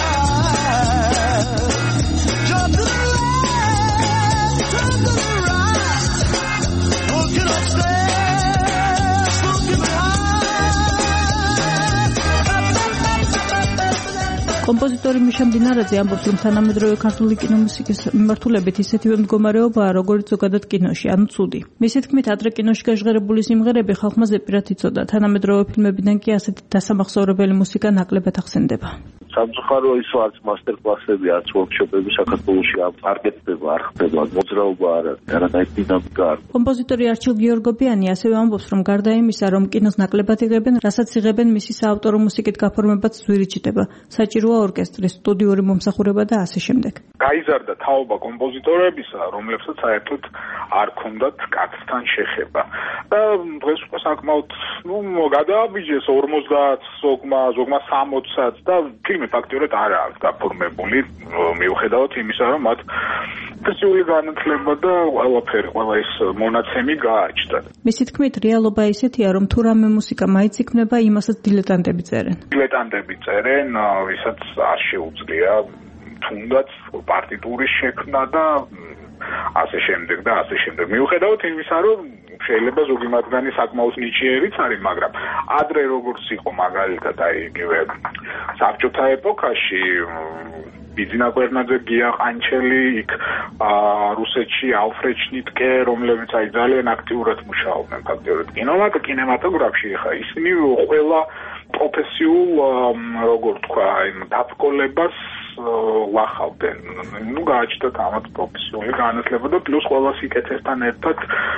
კომპოზიტორი მიშა მდინარაძე ამბობს, რომ თანამედროვე ქართული კინომუსიკის მიმართულებით ისეთივე მდგომარეობაა, როგორც ზოგადად კინოში, ანუ ცუდი. მისი თქმით, ადრე კინოში გაჟღერებული სიმღერები ხალხმა ზეპირად იცოდა, თანამედროვე ფილმებიდან კი ასეთი დასამახსოვრებელი მუსიკა ნაკლებად ახსენდება. სამწუხარო ის არც მასტერკლასები, არც ვორქშოპები საქართველოში არ გეწდება, არ ხდება, მოძრაობა არ არის, არანაირი დინამიკა არ. კომპოზიტორი არჩილ გიორგობიანი ასევე ამბობს, რომ გარდა იმისა, რომ კინოს ნაკლებად იღებენ, რასაც იღებენ მისი საავტორო მუსიკით გაფორმებაც ძვირი ჩიტება. საჭიროა ორკესტრის, სტუდიური მომსახურება და ასე შემდეგ. გაიზარდა თაობა კომპოზიტორებისა, რომლებსაც საერთოდ არ ქონდათ კაცთან შეხება. და დღეს უკვე საკმაოდ, ნუ, გადააბიჯეს ორმოცდაათ, ზოგმა, ზოგმა სამოცდაათ და ფილმი ფაქტიურად არ არის გაფორმებული, მიუხედავად იმისა, რომ მათ პროფესიული განათლება და ყველაფერი, ყველა ის მონაცემი გააჩნდა. მისი თქმით, რეალობა ისეთია, რომ თუ რამე მუსიკა მაინც იქმნება, იმასაც დილეტანტები წერენ. დილეტანტები წერენ, ვისაც არ შეუძლია თუნდაც პარტიტურის შექმნა და ასე შემდეგ და ასე შემდეგ. მიუხედავად იმისა, რომ შეიძლება ზოგი მათგანი საკმაოდ ნიჭიერიც არის, მაგრამ ადრე როგორც იყო მაგალითად აი იგივე საბჭოთა ეპოქაში ბიძინა კვერნაძე, გია ყანჩელი, იქ რუსეთში ალფრედ შნიტკე, რომლებიც აი ძალიან აქტიურად მუშაობდნენ ფაქტიურად კინემატოგრაფში, ხა ისინი ყველა პროფესიულ როგორ თქვა, იმ დაბრკოლებას ვახავდნენ. ნუ გააჩნდათ ამათ პროფესიული განათლება და პლუს ყველა სიკეთესთან ერთად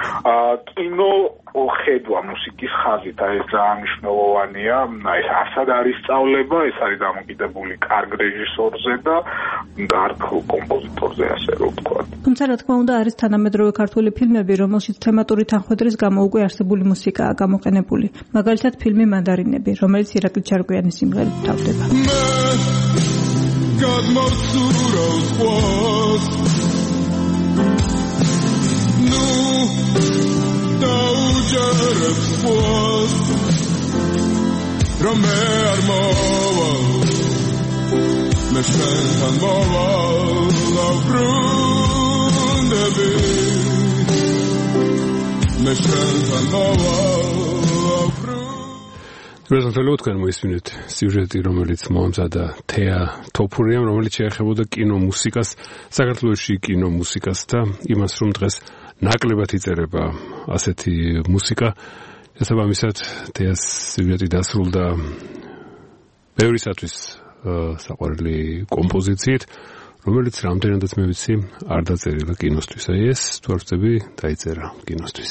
კინო ხედვა მუსიკის ხაზით, აი ეს ძალიან მნიშვნელოვანია. აი ეს ასად არის სწავლება, ეს არის დამოკიდებული კარგ რეჟისორზე და კარგ კომპოზიტორზე, ასე რომ ვთქვა. თუმცა რა თქმა უნდა არის თანამედროვე ქართული ფილმები, რომელშიც თემატური თანხმედრის გამო უკვე არსებული მუსიკაა გამოყენებული. მაგალითად ფილმი მანდარინები, რომელიც ირაკლი ჩარკვიანის სიმღერით თავდება. გადმოვცურავს ყვავს ნუ დაუჯერებს ყვავს რომ მე არ მოვალ მე შენთან მოვალ დაბრუნდები მე შენთან მოვალ რეზულტატი თქვენ მოისმინეთ სიუჟეტი, რომელიც მოამზადა თეა თოფურიამ, რომელიც შეეხებოდა კინომუსიკას, საქართველოში კინომუსიკას და იმას, რომ დღეს ნაკლებად იწერება ასეთი მუსიკა. შესაბამისად, თეას სიუჟეტი დასრულდა ბევრისათვის საყვარელი კომპოზიციით, რომელიც რამდენადაც მე ვიცი, არ დაწერილა კინოსთვის. აი ეს თუ არ ვწდები, დაიწერა კინოსთვის.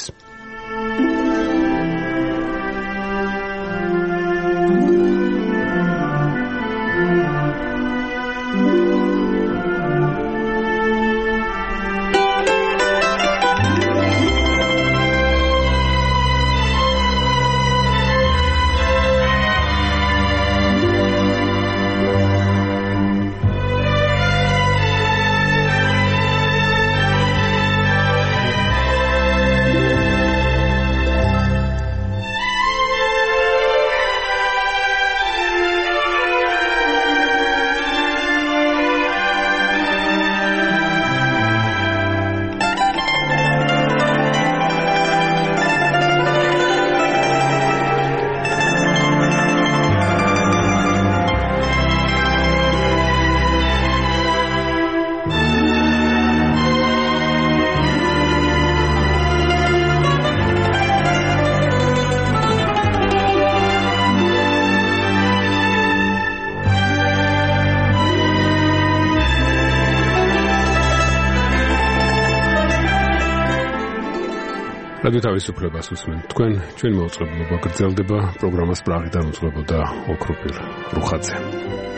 რადიო თავისუფლებას უსმენთ. თქვენ ჩვენი მოუწყებლობა გრძელდება პროგრამას პრაღიდან უძღვებოდა ოქროპირ რუხაძე.